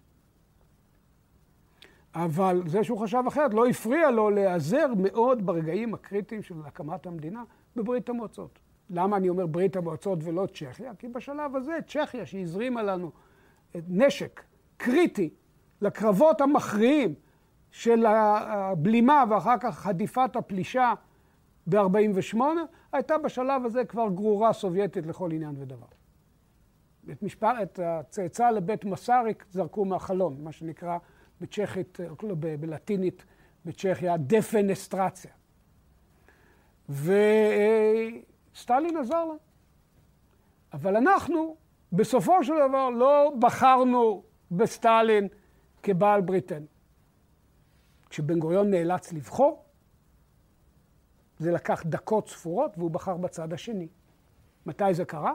אבל זה שהוא חשב אחרת לא הפריע לו להיעזר מאוד ברגעים הקריטיים של הקמת המדינה בברית המועצות. למה אני אומר ברית המועצות ולא צ'כיה? כי בשלב הזה צ'כיה שהזרימה לנו נשק קריטי לקרבות המכריעים של הבלימה ואחר כך חדיפת הפלישה ב-ארבעים ושמונה, הייתה בשלב הזה כבר גרורה סובייטית לכל עניין ודבר. את, משפט, את הצאצא לבית מסריק זרקו מהחלון, מה שנקרא בצ'כית, ב- בלטינית בצ'כיה, דפנסטרציה. וסטלין עזר לה. אבל אנחנו, בסופו של דבר, לא בחרנו בסטלין כבעל בריתנו. כשבן גוריון נאלץ לבחור, זה לקח דקות ספורות, והוא בחר בצד השני. מתי זה קרה?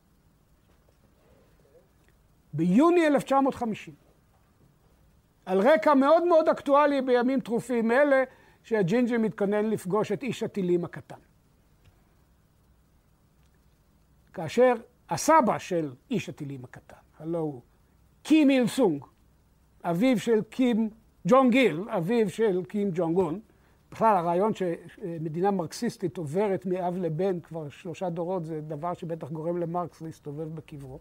ביוני אלף תשע מאות חמישים. על רקע מאוד מאוד אקטואלי בימים טרופים אלה, שהג'ינג'י מתכונן לפגוש את איש הטילים הקטן. כאשר הסבא של איש הטילים הקטן, הלא הוא קים איל סונג, אביו של קים ג'ונג גיל, אביו של קים ג'ונג און, בכלל הרעיון שמדינה מרקסיסטית עוברת מאב לבן כבר שלושה דורות, זה דבר שבטח גורם למרקס להסתובב בקברו.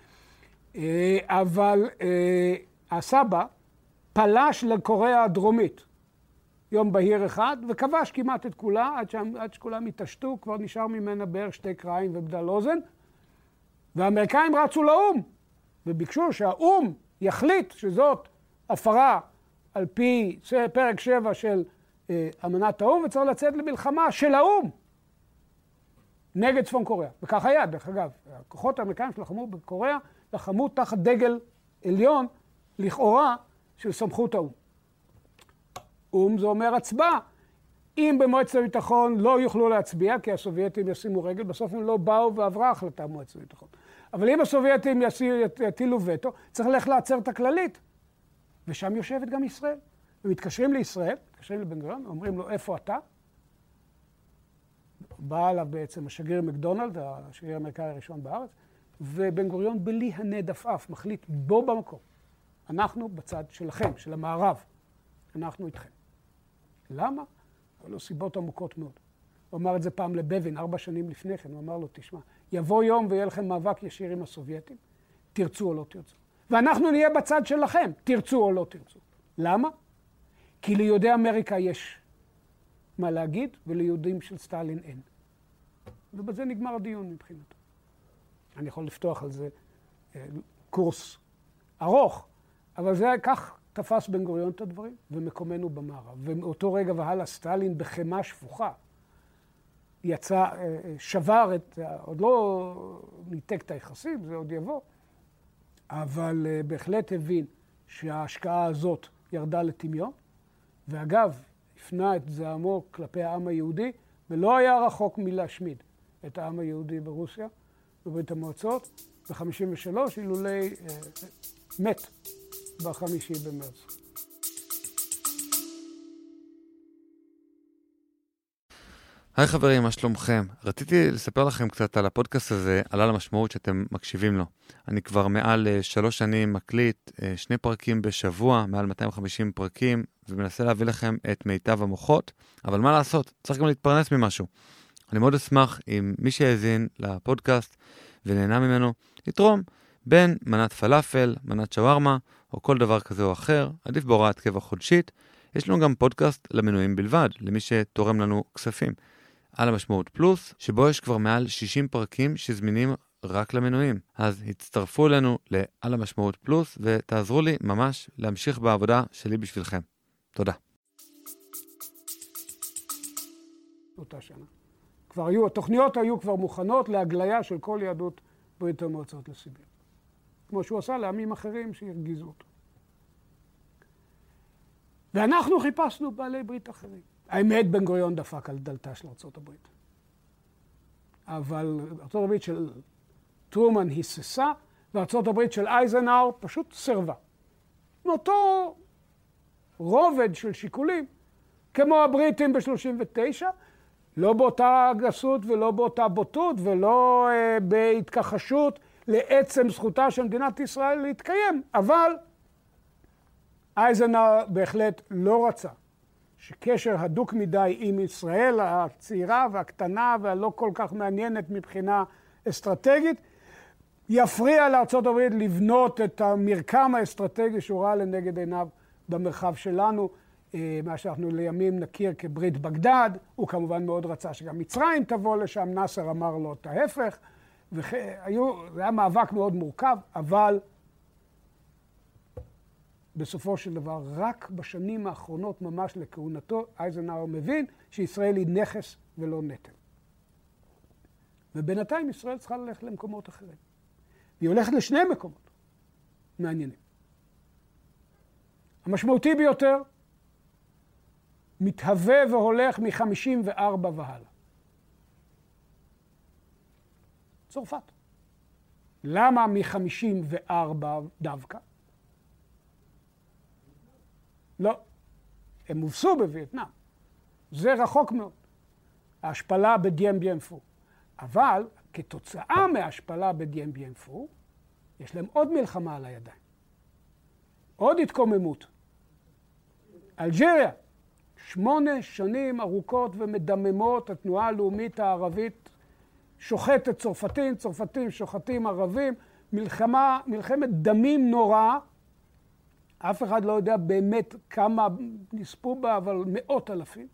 אבל הסבא פלש לקוריאה הדרומית יום בהיר אחד, וכבש כמעט את כולה, עד, שם, עד שכולם התעשתו, כבר נשאר ממנה בערך שתי קרעים ובדל אוזן, והאמריקאים רצו לאום, וביקשו שהאום יחליט שזאת הפרה על פי פרק שבע של אה, אמנת האום, וצריך לצאת למלחמה של האום נגד צפון קוריאה. וכך היה, דרך אגב, הכוחות האמריקאים שלחמו בקוריאה, לחמו תחת דגל עליון, לכאורה, של סמכות האום. אום זה אומר הצבעה. אם במועצת הביטחון לא יוכלו להצביע, כי הסובייטים ישימו רגל, בסוף הם לא באו ועברה החלטה במועצת הביטחון. אבל אם הסובייטים יטילו וטו, צריך ללכת לעצר את הכללית. ושם יושבת גם ישראל. הם מתקשרים לישראל, מתקשרים לבן גוריון, אומרים לו, איפה אתה? בא עליו בעצם השגריר מקדונלד, השגריר האמריקאי הראשון בארץ, ובן גוריון בלי הנד עפעף מחליט בו במקום. אנחנו בצד שלכם, של המערב. אנחנו איתכם. למה? היו לו סיבות עמוקות מאוד. הוא אמר את זה פעם לבבין, ארבע שנים לפני כן. הוא אמר לו, תשמע, יבוא יום ויהיה לכם מאבק ישיר עם הסובייטים, תרצו או לא תרצו. ואנחנו נהיה בצד שלכם, תרצו או לא תרצו. למה? כי ליהודי אמריקה יש מה להגיד, וליהודים של סטלין אין. ובזה נגמר הדיון מבחינתו. אני יכול לפתוח על זה אה, קורס ארוך, אבל זה כך תפס בן גוריון את הדברים, ומקומנו במערב. ומאותו רגע והלאה סטלין בחמה שפוכה, יצא, שבר את, עוד לא ניתק את היחסים, זה עוד יבוא, אבל בהחלט הבין שההשקעה הזאת ירדה לטמיון, ואגב, הפנה את זעמו כלפי העם היהודי, ולא היה רחוק מלהשמיד את העם היהודי ברוסיה, בברית המועצות, ב-חמישים ושלוש, אילולי אה, מת בחמישי במרץ. היי חברים, מה שלומכם? רציתי לספר לכם קצת על הפודקאסט הזה, על המשמעות שאתם מקשיבים לו. אני כבר מעל שלוש שנים מקליט שני פרקים בשבוע, מעל מאתיים וחמישים פרקים, ומנסה להביא לכם את מיטב המוחות, אבל מה לעשות? צריך גם להתפרנס ממשהו. אני מאוד אשמח אם מי שיאזין לפודקאסט ונהנה ממנו, יתרום בין מנת פלאפל, מנת שווארמה, או כל דבר כזה או אחר, עדיף בהוראת קבע חודשית. יש לנו גם פודקאסט למנויים בלבד, למי שתורם לנו כספים. על המשמעות פלוס, שבו יש כבר מעל שישים פרקים שזמינים רק למנויים. אז הצטרפו אלינו לעל המשמעות פלוס, ותעזרו לי ממש להמשיך בעבודה שלי בשבילכם. תודה. אותה שנה. כבר היו, התוכניות היו כבר מוכנות להגליה של כל יהדות ברית המועצות לסיביר. כמו שהוא עשה לעמים אחרים שהרגיזו אותו. ואנחנו חיפשנו בעלי ברית אחרים. האמת, בן גוריון דפק על דלתה של ארצות הברית. אבל ארצות הברית של טרומן היססה, וארצות הברית של אייזנהאואר פשוט סרבה. מאותו רובד של שיקולים, כמו הבריטים ב-שלושים ותשע, לא באותה גסות ולא באותה בוטות, ולא אה, בהתכחשות לעצם זכותה של מדינת ישראל להתקיים. אבל אייזנהאואר בהחלט לא רצה שקשר הדוק מדי עם ישראל, הצעירה והקטנה והלא כל כך מעניינת מבחינה אסטרטגית, יפריע לארצות הברית לבנות את המרקם האסטרטגי שהוא ראה לנגד עיניו במרחב שלנו, מה שאנחנו לימים נכיר כברית בגדד. הוא כמובן מאוד רצה שגם מצרים תבוא לשם, נאסר אמר לו את ההפך, והיו, זה היה מאבק מאוד מורכב, אבל בסופו של דבר, רק בשנים האחרונות ממש לכהונתו, אייזנהאואר מבין שישראל היא נכס ולא נטל. ובינתיים ישראל צריכה ללכת למקומות אחרים. והיא הולכת לשני מקומות מעניינים. המשמעותי ביותר מתהווה והולך מ-חמישים וארבע והלאה. צרפת. למה מ-חמישים וארבע דווקא? לא. הם הובסו בווייטנאם. זה רחוק מאוד. ההשפלה בדיים ביין פו. אבל כתוצאה מההשפלה בדיים ביין פו, יש להם עוד מלחמה על הידיים. עוד התקוממות. אלג'יריה. שמונה שנים ארוכות ומדממות, התנועה הלאומית הערבית שוחטת צרפתים, צרפתים שוחטים ערבים, מלחמה, מלחמת דמים נורא. אף אחד לא יודע באמת כמה נספו בה, אבל מאות אלפים.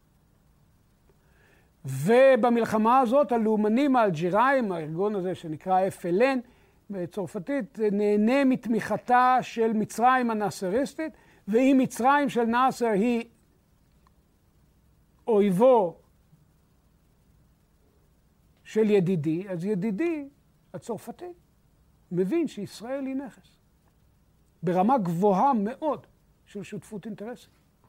ובמלחמה הזאת הלאומנים האלג'יראים, הארגון הזה שנקרא אף אל אן בצרפתית, נהנה מתמיכתה של מצרים הנאסריסטית, ואם מצרים של נאסר היא אויבו של ידידי, אז ידידי הצרפתי מבין שישראל היא נכס. ברמה גבוהה מאוד של שותפות אינטרסים.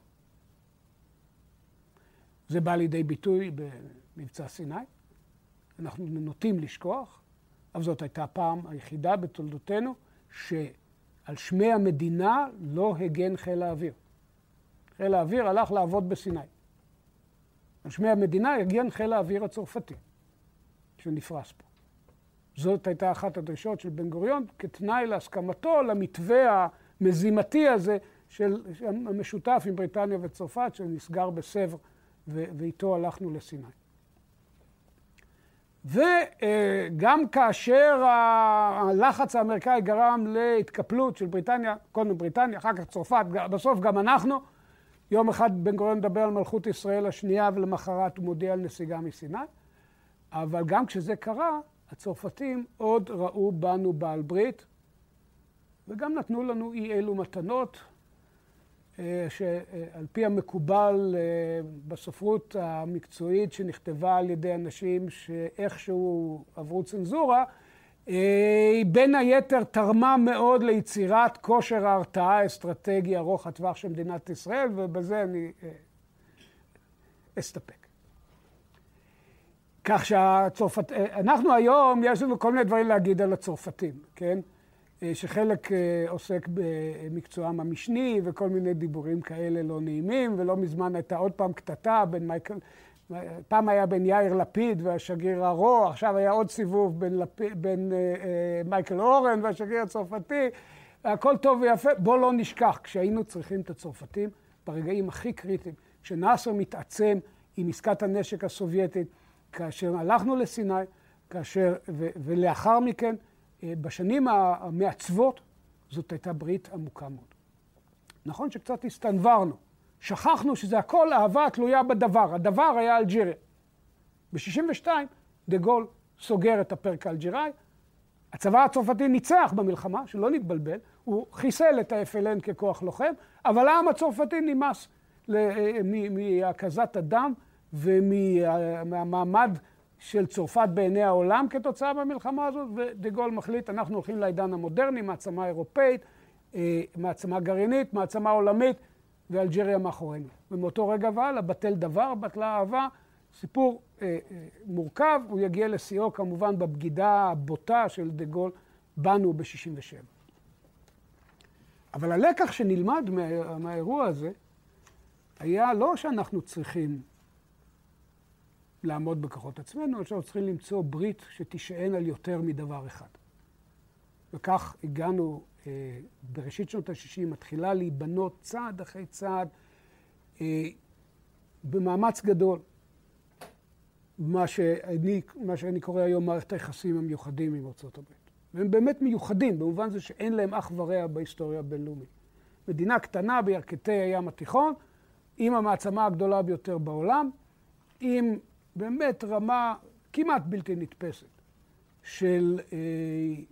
זה בא לידי ביטוי במבצע סיני. אנחנו נוטים לשכוח, אבל זאת הייתה הפעם היחידה בתולדותינו שעל שמי המדינה לא הגן חיל האוויר. חיל האוויר הלך לעבוד בסיני. על שמי המדינה הגן חיל האוויר הצרפתי, שנפרס פה. זאת הייתה אחת הדרישות של בן גוריון, כתנאי להסכמתו למתווה המזימתי הזה של המשותף עם בריטניה וצרפת, שנסגר בסבר, ואיתו הלכנו לסיני. וגם כאשר הלחץ האמריקאי גרם להתקפלות של בריטניה, קודם בריטניה, אחר כך צרפת, בסוף גם אנחנו, יום אחד בן גוריון מדבר על מלכות ישראל השנייה, ולמחרת הוא מודיע על נסיגה מסיני. אבל גם כשזה קרה, הצרפתים עוד ראו בנו בעל ברית, וגם נתנו לנו אי אלו מתנות, שעל פי המקובל בספרות המקצועית שנכתבה על ידי אנשים שאיכשהו עברו צנזורה, בין היתר תרמה מאוד ליצירת כושר ההרתעה האסטרטגי ארוך הטווח של מדינת ישראל, ובזה אני אסתפק. כך שהצרפת... אנחנו היום, יש לנו כל מיני דברים להגיד על הצרפתים, כן? שחלק עוסק במקצועם המשני, וכל מיני דיבורים כאלה לא נעימים, ולא מזמן הייתה עוד פעם קטטה בין מייקל... פעם היה בין יאיר לפיד והשגריר הרוע, עכשיו היה עוד סיבוב בין, לפ... בין uh, מייקל אורן והשגריר הצרפתי. הכל טוב ויפה. בוא לא נשכח, כשהיינו צריכים את הצרפתים, ברגעים הכי קריטיים, כשנאסר מתעצם עם עסקת הנשק הסובייטית, כאשר הלכנו לסיני, כאשר, ו... ולאחר מכן, בשנים המעצבות, זאת הייתה ברית עמוקה מאוד. נכון שקצת הסתנברנו. שכחנו שזה הכל אהבה תלויה בדבר. הדבר היה אלג'יריה. ב-שישים ושתיים, דה גול סוגר את הפרק האלג'יראי. הצבא הצרפתי ניצח במלחמה, שלא נתבלבל. הוא חיסל את ה-אף אל אן ככוח לוחם, אבל העם הצרפתי נמאס מהקזת הדם ומהמעמד של צרפת בעיני העולם כתוצאה במלחמה הזאת, ודה גול מחליט, אנחנו הולכים לעידן המודרני, מעצמה אירופאית, מעצמה גרעינית, מעצמה עולמית, ואלג'יריה מאחורינו. ומאותו רגע והלאה, בטל דבר, בטלה אהבה, סיפור אה, אה, מורכב, הוא יגיע לשיאו כמובן בבגידה הבוטה של דה גול בנו ב-שישים ושבע. אבל הלקח שנלמד מה, מהאירוע הזה, היה לא שאנחנו צריכים לעמוד בכוחות עצמנו, אלא שאנחנו צריכים למצוא ברית שתישען על יותר מדבר אחד. וכך הגענו אה, בראשית שנות ה-שישים, מתחילה להיבנות צעד אחרי צעד, אה, במאמץ גדול, מה שאני, מה שאני קורא היום מערכת היחסים המיוחדים עם ארצות הברית. והם באמת מיוחדים, במובן זה שאין להם אח ורע בהיסטוריה הבינלאומית. מדינה קטנה בירכתי הים התיכון, עם המעצמה הגדולה ביותר בעולם, עם באמת רמה כמעט בלתי נתפסת של אה,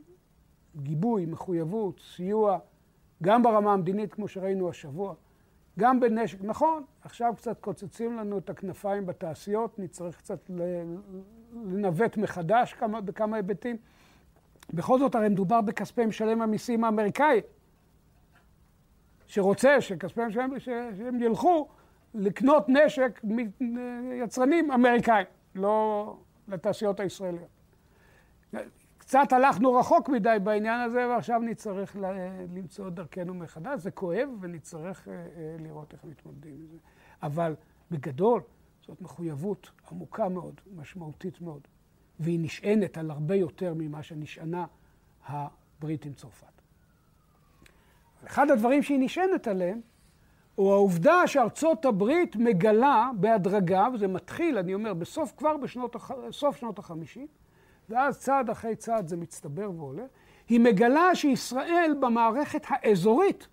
גיבוי, מחויבות, סיוע, גם ברמה המדינית, כמו שראינו השבוע, גם בנשק. נכון, עכשיו קצת קוצצים לנו את הכנפיים בתעשיות, נצטרך קצת לנווט מחדש כמה, בכמה היבטים. בכל זאת, הרי מדובר בכספי משלם המיסים האמריקאי, שרוצה שכספי משלם, שהם ילכו לקנות נשק מיצרנים אמריקאים, לא לתעשיות הישראליות. קצת הלכנו רחוק מדי בעניין הזה, ועכשיו נצטרך למצוא דרכנו מחדש. זה כואב, ונצטרך לראות איך מתמודדים עם זה. אבל בגדול, זאת מחויבות עמוקה מאוד, משמעותית מאוד, והיא נשענת על הרבה יותר ממה שנשענה הברית עם צרפת. אחד הדברים שהיא נשענת עליהם, הוא העובדה שארצות הברית מגלה בהדרגה, וזה מתחיל, אני אומר, בסוף כבר בשנות, סוף שנות החמישים, ואז צעד אחרי צעד זה מצטבר ועולה, היא מגלה שישראל במערכת האזורית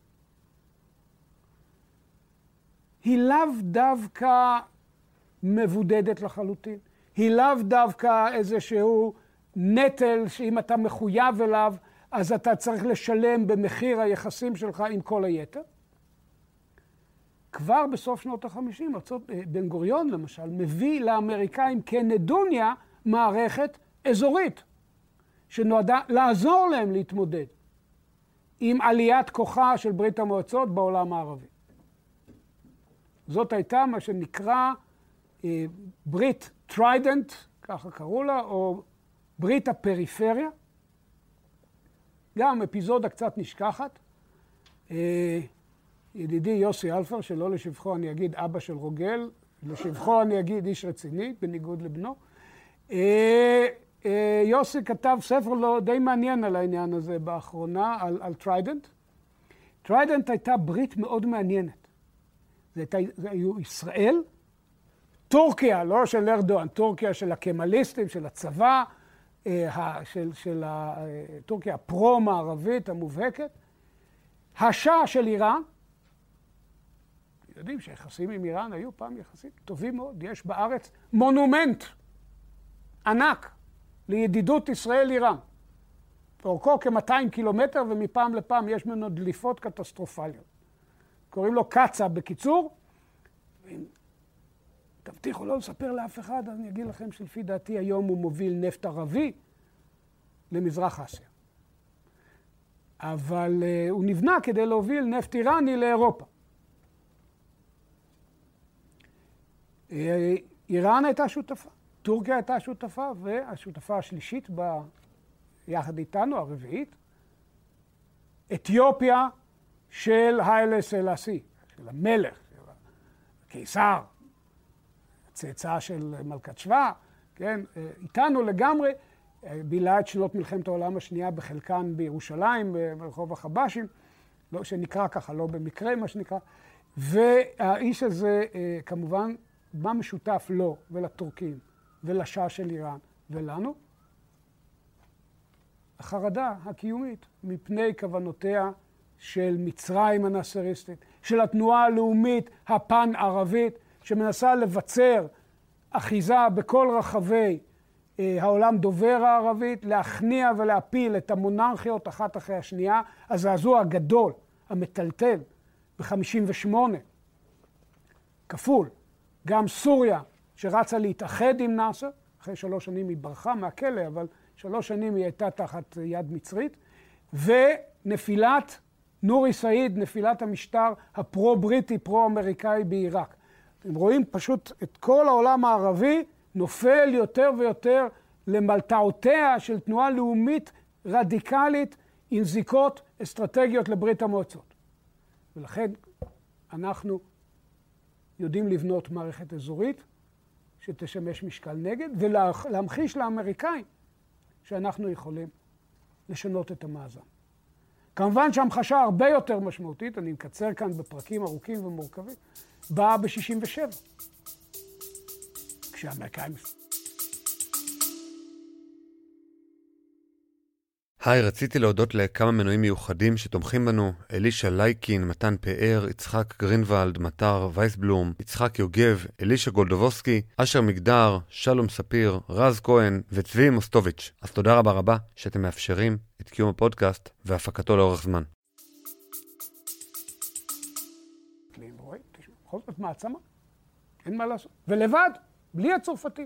היא לאו דווקא מבודדת לחלוטין. היא לאו דווקא איזשהו נטל שאם אתה מחויב אליו, אז אתה צריך לשלם במחיר היחסים שלך עם כל היתר. כבר בסוף שנות החמישים, בן גוריון למשל, מביא לאמריקאים כנדוניה מערכת אזורית, שנועדה לעזור להם להתמודד עם עליית כוחה של ברית המועצות בעולם הערבי. זאת הייתה מה שנקרא אה, ברית טריידנט, ככה קראו לה, או ברית הפריפריה. גם אפיזודה קצת נשכחת. אה, ידידי יוסי אלפר, שלא לשבחו אני אגיד אבא של רוגל, לשבחו אני אגיד איש רציני, בניגוד לבנו. אה, אה, יוסי כתב ספר לא די מעניין על העניין הזה באחרונה, על, על טריידנט. טריידנט הייתה ברית מאוד מעניינת. זה, הייתה, זה היו ישראל, טורקיה, לא של ארדואן, טורקיה של הקמליסטים, של הצבא, אה, של, של טורקיה הפרו-מערבית המובהקת, השאה של איראן, יודעים שהיחסים עם איראן היו פעם יחסים טובים מאוד, יש בארץ מונומנט ענק לידידות ישראל-איראן. אורכו כ-מאתיים קילומטר, ומפעם לפעם יש ממנו דליפות קטסטרופליות. קוראים לו קצה בקיצור. ואם תבטיחו לא לספר לאף אחד, אני אגיד לכם שלפי דעתי היום הוא מוביל נפט ערבי למזרח אסיה. אבל uh, הוא נבנה כדי להוביל נפט איראני לאירופה. איראן הייתה שותפה, טורקיה הייתה שותפה, והשותפה השלישית ב... יחד איתנו, הרביעית, אתיופיה של היילה סלאסי, של המלך, של הקיסר, צאצא של מלכת שבא, כן, איתנו לגמרי, בילה את שנות מלחמת העולם השנייה בחלקן בירושלים, ברחוב החבשים, לא, שנקרא ככה, לא במקרה מה שנקרא, והאיש הזה כמובן, מה משותף לו ולטורקים ולשאה של איראן ולנו? החרדה הקיומית מפני כוונותיה של מצרים הנאצריסטית, של התנועה הלאומית הפן-ערבית, שמנסה לבצר אחיזה בכל רחבי אה, העולם דובר הערבית, להכניע ולהפיל את המונרכיות אחת אחרי השנייה. הזעזוע הגדול, המטלטל, ב-חמישים ושמונה, כפול. גם סוריה, שרצה להתאחד עם נאצר, אחרי שלוש שנים היא ברחה מהכלא, אבל שלוש שנים היא הייתה תחת יד מצרית, ונפילת נורי סעיד, נפילת המשטר הפרו-בריטי, פרו-אמריקאי בעיראק. אתם רואים פשוט את כל העולם הערבי נופל יותר ויותר למלטעותיה של תנועה לאומית רדיקלית עם זיקות אסטרטגיות לברית המועצות. ולכן אנחנו יודעים לבנות מערכת אזורית שתשמש משקל נגד, ולהמחיש לאמריקאים שאנחנו יכולים לשנות את המאזן. כמובן שהמחשה הרבה יותר משמעותית, אני מקצר כאן בפרקים ארוכים ומורכבים, באה ב-שישים ושבע. כשהאמריקאים... היי, רציתי להודות לכמה מנויים מיוחדים שתומכים בנו, אלישה לייקין, מתן פאר, יצחק גרינוולד, מטר וייסבלום, יצחק יוגב, אלישה גולדובוסקי, אשר מגדר, שלום ספיר, רז כהן וצבי מוסטוביץ'. אז תודה רבה רבה שאתם מאפשרים את קיום הפודקאסט והפקתו לאורך זמן. מסתכלים, רואים, תשמע, בכל זאת מעצמה, אין מה לעשות. ולבד, בלי הצרפתים.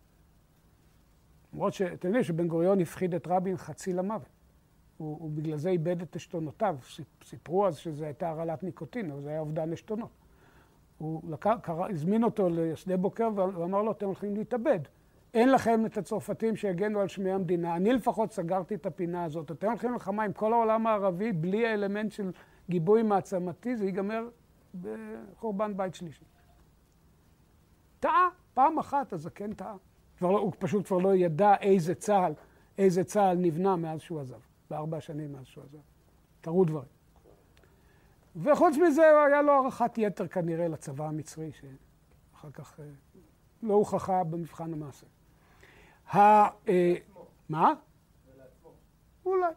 למרות שאתם יודעים שבן גוריון הפחיד את רבין חצי למוות. הוא, הוא בגלל זה איבד את עשתונותיו. סיפרו אז שזה הייתה הרעלת ניקוטין, אבל זה היה אובדן עשתונות. הוא לקח, קרא, הזמין אותו לשדה בוקר ואמר לו, אתם הולכים להתאבד. אין לכם את הצרפתים שיגנו על שמי המדינה. אני לפחות סגרתי את הפינה הזאת. אתם הולכים לחמה עם כל העולם הערבי, בלי האלמנט של גיבוי מעצמתי, זה ייגמר בחורבן בית שלישי. טעה, פעם אחת, אז כן טעה. כבר לא, הוא פשוט כבר לא ידע איזה צהל, איזה צהל נבנה מאז שהוא עזב. בארבע שנים מאז שהוא עזב. קרו דברים. וחוץ מזה, היה לו הערכת יתר כנראה לצבא המצרי, שאחר כך לא הוכחה במבחן המעשה. ה... מה? אולי.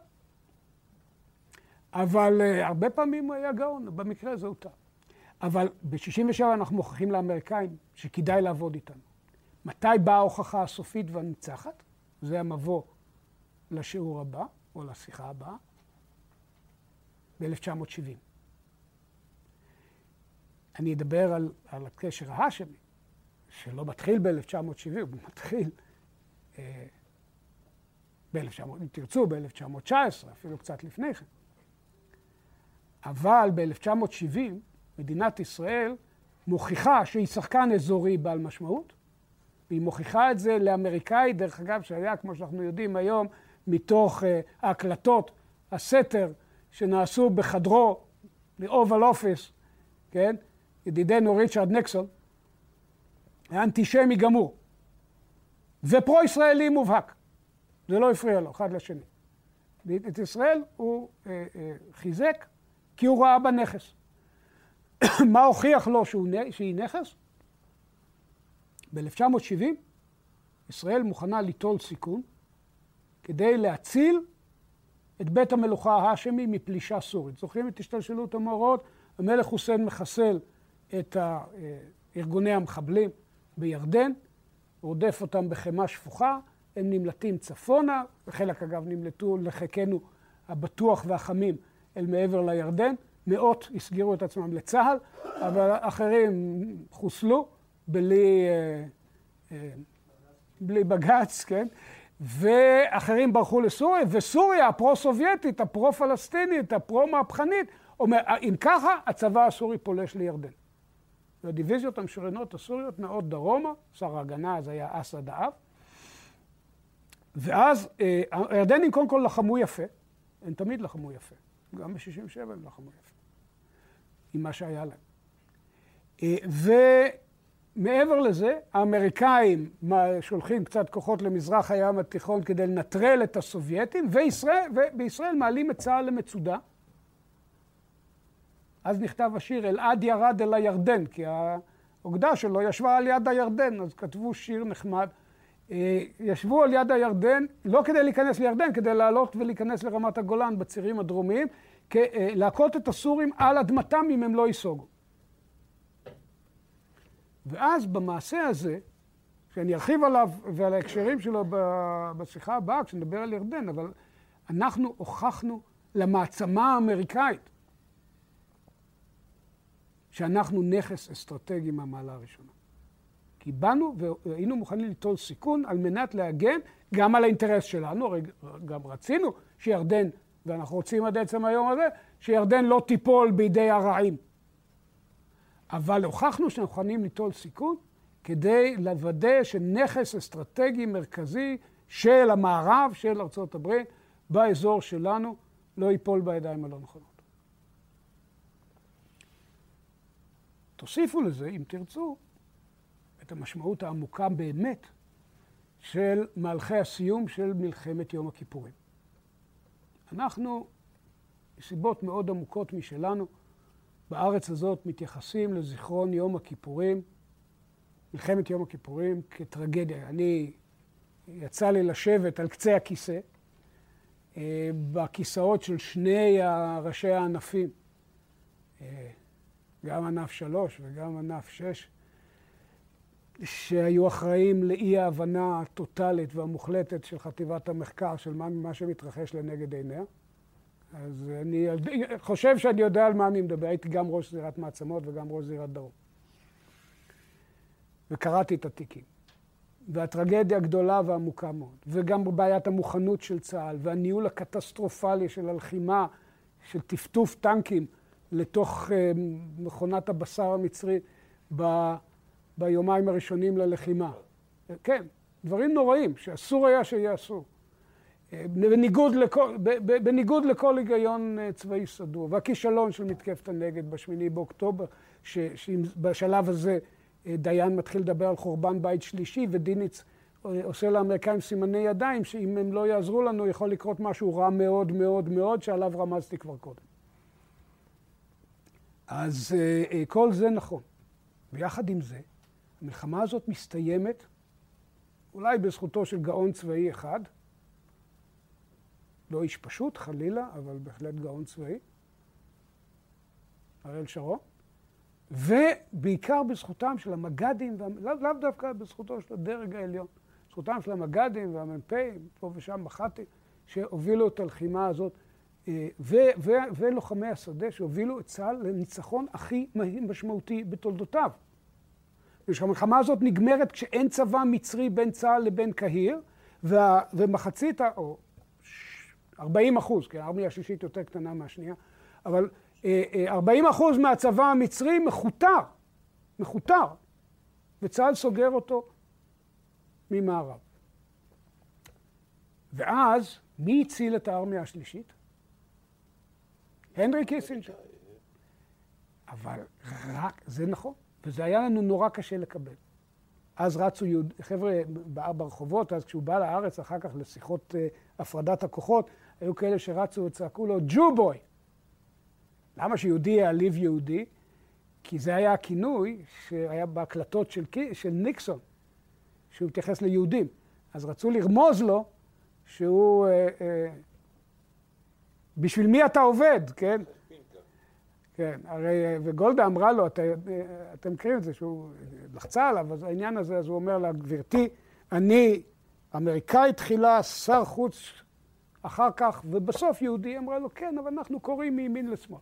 אבל הרבה פעמים הוא היה גאון, במקרה הזה הוא טעה. אבל ב-שישים ושבע אנחנו מוכיחים לאמריקאים שכדאי לעבוד איתנו. מתי באה ההוכחה הסופית והניצחת? זה המבוא לשיעור הבא, או לשיחה הבאה, ב-אלף תשע מאות שבעים. אני אדבר על, על הקשר ההאשמי, שלא מתחיל ב-אלף תשע מאות שבעים, הוא מתחיל אה, ב-אלף תשע מאות, אם תרצו, ב-אלף תשע מאות תשע עשרה, אפילו קצת לפני כן. אבל ב-אלף תשע מאות שבעים, מדינת ישראל מוכיחה שהיא שחקן אזורי בעל משמעות, והיא מוכיחה את זה לאמריקאי, דרך אגב, שהיה, כמו שאנחנו יודעים היום, מתוך uh, ההקלטות, הסתר שנעשו בחדרו, ל-Oval Office, כן? ידידנו ריצ'רד ניקסון, היה אנטישמי גמור, ופרו-ישראלי מובהק. זה לא הפריע לו, אחד לשני. את ישראל הוא uh, uh, חיזק, כי הוא ראה בנכס. מה הוכיח לו שהוא, שהיא נכס? ב-אלף תשע מאות שבעים, ישראל מוכנה ליטול סיכון כדי להציל את בית המלוכה ההאשמי מפלישה סורית. זוכרים את השתלשלות המאורעות? המלך חוסיין מחסל את ארגוני המחבלים בירדן, רודף אותם בחמה שפוכה, הם נמלטים צפונה, וחלק אגב נמלטו לחיקנו הבטוח והחמים אל מעבר לירדן, מאות הסגירו את עצמם לצהל, אבל אחרים חוסלו בלי, בלי בגץ, כן? ואחרים ברחו לסוריה, וסוריה הפרו-סובייטית, הפרו-פלסטינית, הפרו-מהפכנית, אומר, אם ככה, הצבא הסורי פולש לירדן. והדיוויזיות המשוריינות הסוריות נעות דרומה, שר ההגנה אז היה אסד האב, ואז הירדנים קודם כל לחמו יפה, הם תמיד לחמו יפה, גם ב-שישים ושבע הם לחמו יפה, עם מה שהיה להם. ומעבר לזה, האמריקאים שולחים קצת כוחות למזרח הים התיכון כדי לנטרל את הסובייטים, וישראל, ובישראל מעלים את צה"ל למצודה. אז נכתב השיר, אלעד ירד אל הירדן, כי האוגדה שלו ישבה על יד הירדן, אז כתבו שיר נחמד. ישבו על יד הירדן, לא כדי להיכנס לירדן, כדי לעלות ולהיכנס לרמת הגולן בצירים הדרומיים, להכות את הסורים על אדמתם אם הם לא ייסוגו. ואז במעשה הזה, שאני ארחיב עליו ועל ההקשרים שלו בשיחה הבאה, כשנדבר על ירדן, אבל אנחנו הוכחנו למעצמה האמריקאית שאנחנו נכס אסטרטגי מהמעלה הראשונה. כי באנו והיינו מוכנים ליטול סיכון על מנת להגן גם על האינטרס שלנו, הרי גם רצינו שירדן, ואנחנו רוצים עד עצם היום הזה, שירדן לא תיפול בידי הרעים. אבל הוכחנו שאנחנו מוכנים ליטול סיכון כדי לוודא שנכס אסטרטגי מרכזי של המערב, של ארצות הברית, באזור שלנו, לא ייפול בידיים הלא נכונות. תוסיפו לזה, אם תרצו, את המשמעות העמוקה באמת של מהלכי הסיום של מלחמת יום הכיפורים. אנחנו, מסיבות מאוד עמוקות משלנו, בארץ הזאת מתייחסים לזיכרון יום הכיפורים, מלחמת יום הכיפורים, כטרגדיה. אני, יצא לי לשבת על קצה הכיסא, בכיסאות של שני ראשי הענפים, גם ענף שלוש וגם ענף שש, שהיו אחראים לאי ההבנה הטוטלית והמוחלטת של חטיבת המחקר של מה, מה שמתרחש לנגד עיניה. אז אני חושב שאני יודע על מה אני מדבר. הייתי גם ראש זירת מעצמות וגם ראש זירת דרום. וקראתי את התיקים. והטרגדיה הגדולה והעמוקה מאוד. וגם בעיית המוכנות של צה"ל, והניהול הקטסטרופלי של הלחימה, של טפטוף טנקים לתוך מכונת הבשר המצרי ב... ביומיים הראשונים ללחימה. כן, דברים נוראים שאסור היה שיעשו. בניגוד לכל, בניגוד לכל היגיון צבאי סדור. והכישלון של מתקפת הנגד בשמיני באוקטובר, שבשלב הזה דיין מתחיל לדבר על חורבן בית שלישי, ודיניץ עושה לאמריקאים סימני ידיים, שאם הם לא יעזרו לנו יכול לקרות משהו רע מאוד מאוד מאוד, שעליו רמזתי כבר קודם. אז כל זה נכון. ויחד עם זה, המלחמה הזאת מסתיימת, אולי בזכותו של גאון צבאי אחד, לא איש פשוט, חלילה, אבל בהחלט גאון צבאי, אריאל שרון, ובעיקר בזכותם של המג"דים, לאו לא דווקא בזכותו של הדרג העליון, בזכותם של המג"דים והמ"פים, פה ושם מח"טים, שהובילו את הלחימה הזאת, ו- ו- ולוחמי השדה שהובילו את צה"ל לניצחון הכי משמעותי בתולדותיו. ושהמלחמה הזאת נגמרת כשאין צבא מצרי בין צה"ל לבין קהיר, וה- ומחצית, או ארבעים אחוז, כי הארמיה השלישית יותר קטנה מהשנייה, אבל ארבעים אחוז מהצבא המצרי מחותר, מחותר, וצה"ל סוגר אותו ממערב. ואז, מי הציל את הארמיה השלישית? הנרי קיסינג'ר. אבל רק, זה נכון, וזה היה לנו נורא קשה לקבל. אז רצו יהוד, חבר'ה ברחובות, אז כשהוא בא לארץ, אחר כך לשיחות הפרדת הכוחות, היו כאלה שרצו וצעקו לו, ג'ובוי! למה שיהודי יעליב יהודי? כי זה היה הכינוי שהיה בהקלטות של, של ניקסון, שהוא מתייחס ליהודים. אז רצו לרמוז לו שהוא... אה, אה, בשביל מי אתה עובד, כן? כן, הרי, וגולדה אמרה לו, את, אתם מכירים את זה, שהוא לחצה עליו, אז העניין הזה, אז הוא אומר לה, גברתי, אני אמריקאי תחילה, שר חוץ אחר כך, ובסוף יהודי אמרה לו, כן, אבל אנחנו קוראים מימין לשמאל.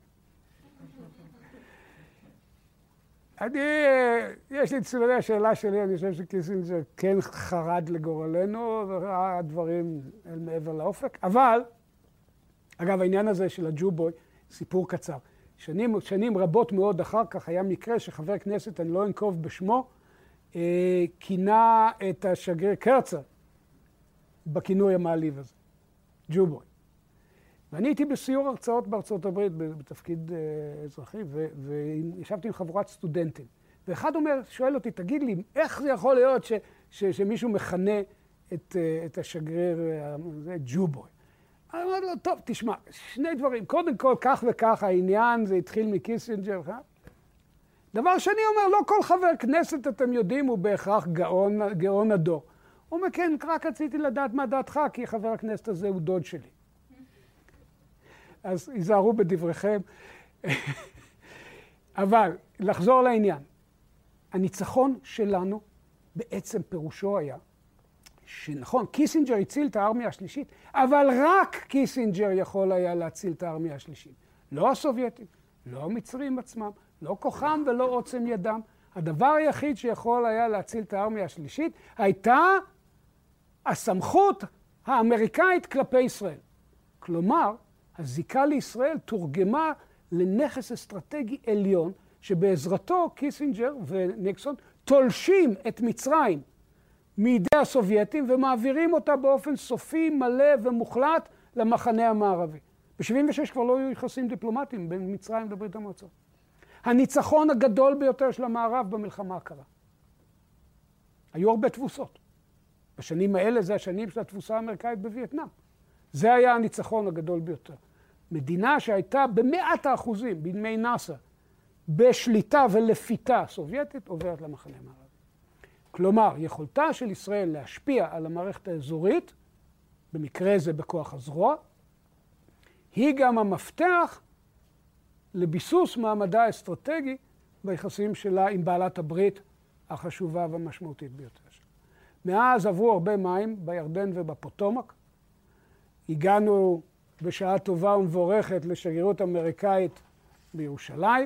אני, יש לי את סימני השאלה שלי, אני חושב שקיסינג'ר כן חרד לגורלנו, והדברים אל מעבר לאופק, אבל, אגב, העניין הזה של הג'ובוי, סיפור קצר. שנים, שנים רבות מאוד אחר כך היה מקרה שחבר כנסת, אני לא אנקוב בשמו, אה, כינה את השגריר קרצר בכינוי המעליב הזה, ג'ובוי. ואני הייתי בסיור הרצאות בארצות הברית בתפקיד אה, אזרחי, ו- וישבתי עם חבורת סטודנטים. ואחד אומר, שואל אותי, תגיד לי, איך זה יכול להיות ש- ש- שמישהו מכנה את, אה, את השגריר אה, ג'ובוי? אני אומר לו, טוב, תשמע, שני דברים. קודם כל, כך וכך העניין, זה התחיל מקיסינג'ר. דבר שני, אומר, לא כל חבר כנסת, אתם יודעים, הוא בהכרח גאון, גאון הדור. הוא אומר, כן, רק רציתי לדעת מה דעתך, כי חבר הכנסת הזה הוא דוד שלי. אז ייזהרו בדבריכם. אבל, לחזור לעניין. הניצחון שלנו, בעצם פירושו היה, שנכון, קיסינג'ר הציל את הארמיה השלישית, אבל רק קיסינג'ר יכול היה להציל את הארמיה השלישית. לא הסובייטים, לא המצרים עצמם, לא כוחם ולא עוצם ידם. הדבר היחיד שיכול היה להציל את הארמיה השלישית הייתה הסמכות האמריקאית כלפי ישראל. כלומר, הזיקה לישראל תורגמה לנכס אסטרטגי עליון, שבעזרתו קיסינג'ר וניקסון תולשים את מצרים מידי הסובייטים ומעבירים אותה באופן סופי, מלא ומוחלט למחנה המערבי. ב-שבעים ושש כבר לא היו יחסים דיפלומטיים בין מצרים לברית המועצות. הניצחון הגדול ביותר של המערב במלחמה הקרה. היו הרבה תבוסות. בשנים האלה זה השנים של התבוסה האמריקאית בווייטנאם. זה היה הניצחון הגדול ביותר. מדינה שהייתה במאת האחוזים, בימי נאס"א, בשליטה ולפיתה סובייטית, עוברת למחנה המערבי. כלומר, יכולתה של ישראל להשפיע על המערכת האזורית, במקרה זה בכוח הזרוע, היא גם המפתח לביסוס מעמדה האסטרטגי ביחסים שלה עם בעלת הברית החשובה והמשמעותית ביותר שלה. מאז עברו הרבה מים בירדן ובפוטומק. הגענו בשעה טובה ומבורכת לשגרירות אמריקאית בירושלים.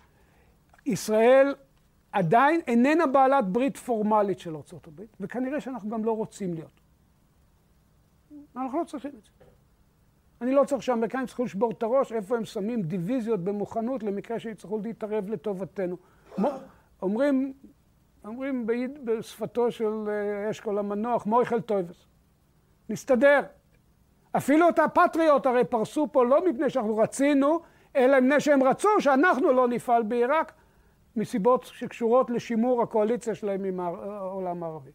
ישראל עדיין איננה בעלת ברית פורמלית של ארצות הברית, וכנראה שאנחנו גם לא רוצים להיות. אנחנו לא צריכים את זה. אני לא צריך שהאמריקאים צריכו לשבור את הראש איפה הם שמים דיוויזיות במוכנות למקרה שיצטרכו להתערב לטובתנו. אומרים, אומרים בשפתו של אשכול המנוח, מויכל טויבס. נסתדר. אפילו את הפטריוט הרי פרסו פה לא מפני שאנחנו רצינו, אלא מפני שהם רצו שאנחנו לא נפעל בעיראק, מסיבות שקשורות לשימור הקואליציה שלהם עם העולם הערבי.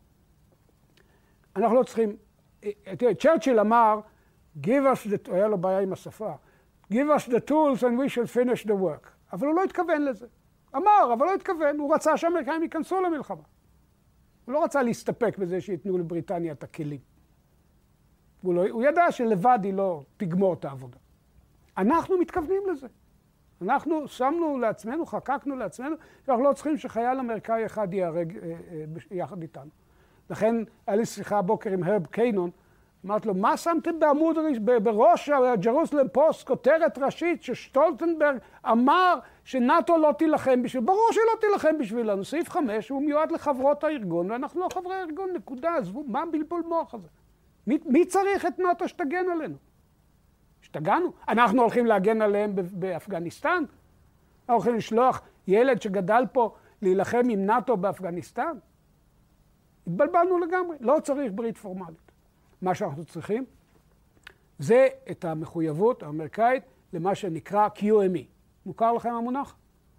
אנחנו לא צריכים... צ'רצ'יל אמר, give us the... היה לו בעיה עם השפה. give us the tools and we shall finish the work. אבל הוא לא התכוון לזה. אמר, אבל לא התכוון. הוא רצה שהאמריקאים ייכנסו למלחמה. הוא לא רצה להסתפק בזה שיתנו לבריטניה את הכלים. הוא, לא... הוא ידע שלבד היא לא תגמור את העבודה. אנחנו מתכוונים לזה. אנחנו שמנו לעצמנו, חקקנו לעצמנו, שאנחנו לא צריכים שחייל אמריקאי אחד ייהרג אה, אה, יחד איתנו. לכן, היה לי שיחה הבוקר עם הרב קיינון, אמרתי לו, מה שמתם בעמוד בראש הג'רוסלם פוסט, כותרת ראשית, ששטולטנברג אמר שנאטו לא תילחם בשביל, ברור שהיא לא תילחם בשבילנו. סעיף חמש, הוא מיועד לחברות הארגון, ואנחנו לא חברי הארגון, נקודה, עזבו, מה הבלבול מוח הזה? מי, מי צריך את נאטו שתגן עלינו? השתגענו? אנחנו הולכים להגן עליהם באפגניסטן? אנחנו הולכים לשלוח ילד שגדל פה להילחם עם נאטו באפגניסטן? התבלבלנו לגמרי, לא צריך ברית פורמלית. מה שאנחנו צריכים זה את המחויבות האמריקאית למה שנקרא קיו אם אי. מוכר לכם המונח?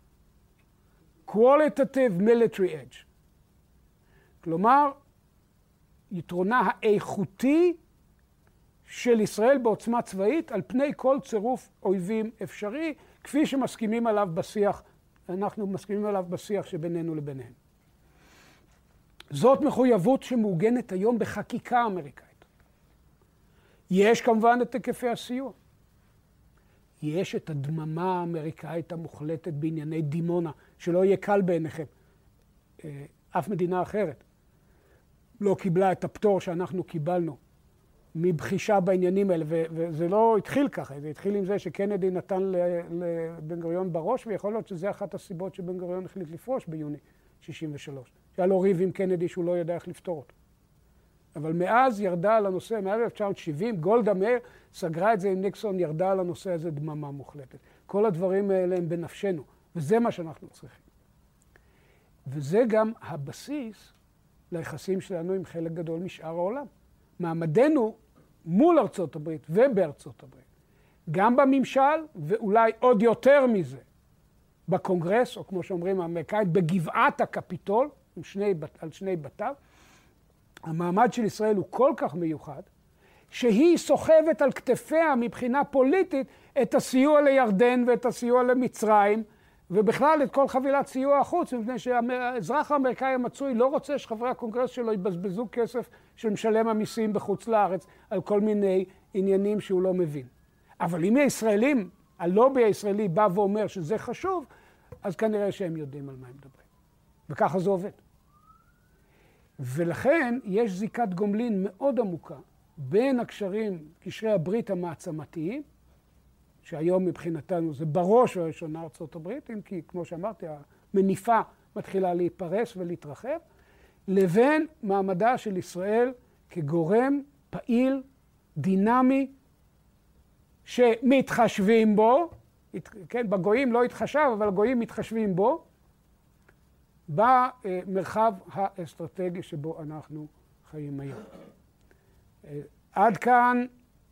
Qualitative Military Edge. כלומר, יתרונה האיכותי של ישראל בעוצמה צבאית על פני כל צירוף אויבים אפשרי, כפי שמסכימים עליו בשיח, אנחנו מסכימים עליו בשיח שבינינו לביניהם. זאת מחויבות שמעוגנת היום בחקיקה אמריקאית. יש כמובן את היקפי הסיוע. יש את הדממה האמריקאית המוחלטת בענייני דימונה, שלא יהיה קל בעיניכם. אף מדינה אחרת לא קיבלה את הפטור שאנחנו קיבלנו מבחישה בעניינים האלה, וזה לא התחיל ככה, זה התחיל עם זה שקנדי נתן לבן גוריון בראש, ויכול להיות שזה אחת הסיבות שבן גוריון החליט לפרוש ביוני שישים ושלוש. שהיה לו ריב עם קנדי שהוא לא ידע איך לפתור אותו. אבל מאז ירדה על הנושא, מאז אלף תשע מאות שבעים, גולדה מאיר סגרה את זה עם ניקסון, ירדה על הנושא הזה דממה מוחלטת. כל הדברים האלה הם בנפשנו, וזה מה שאנחנו צריכים. וזה גם הבסיס ליחסים שלנו עם חלק גדול משאר העולם. מעמדנו מול ארצות הברית ובארצות הברית, גם בממשל, ואולי עוד יותר מזה, בקונגרס, או כמו שאומרים האמריקאים, בגבעת הקפיטול, עם שני, על שני בתיו, המעמד של ישראל הוא כל כך מיוחד, שהיא סוחבת על כתפיה מבחינה פוליטית את הסיוע לירדן ואת הסיוע למצרים, ובכלל את כל חבילת סיוע החוץ, מפני שהאזרח האמריקאי המצוי לא רוצה שחברי הקונגרס שלו יבזבזו כסף של משלם המיסים בחוץ לארץ על כל מיני עניינים שהוא לא מבין. אבל אם הישראלים, הלובי הישראלי בא ואומר שזה חשוב, אז כנראה שהם יודעים על מה הם מדברים. וככה זה עובד. ולכן יש זיקת גומלין מאוד עמוקה בין הקשרים, קשרי הברית המעצמתיים, שהיום מבחינתנו זה בראש ובראשונה ארצות הברית, אם כי, כמו שאמרתי, המניפה מתחילה להיפרס ולהתרחב, לבין מעמדה של ישראל כגורם פעיל, דינמי, שמתחשבים בו, כן, בגויים לא התחשב, אבל הגויים מתחשבים בו, במרחב האסטרטגי שבו אנחנו חיים היום. עד כאן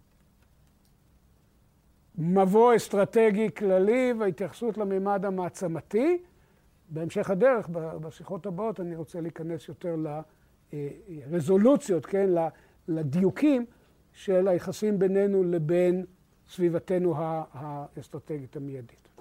מבוא אסטרטגי כללי וההתייחסות לממד המעצמתי. בהמשך הדרך, בשיחות הבאות, אני רוצה להיכנס יותר לרזולוציות, כן, לדיוקים של היחסים בינינו לבין סביבתנו האסטרטגית המיידית.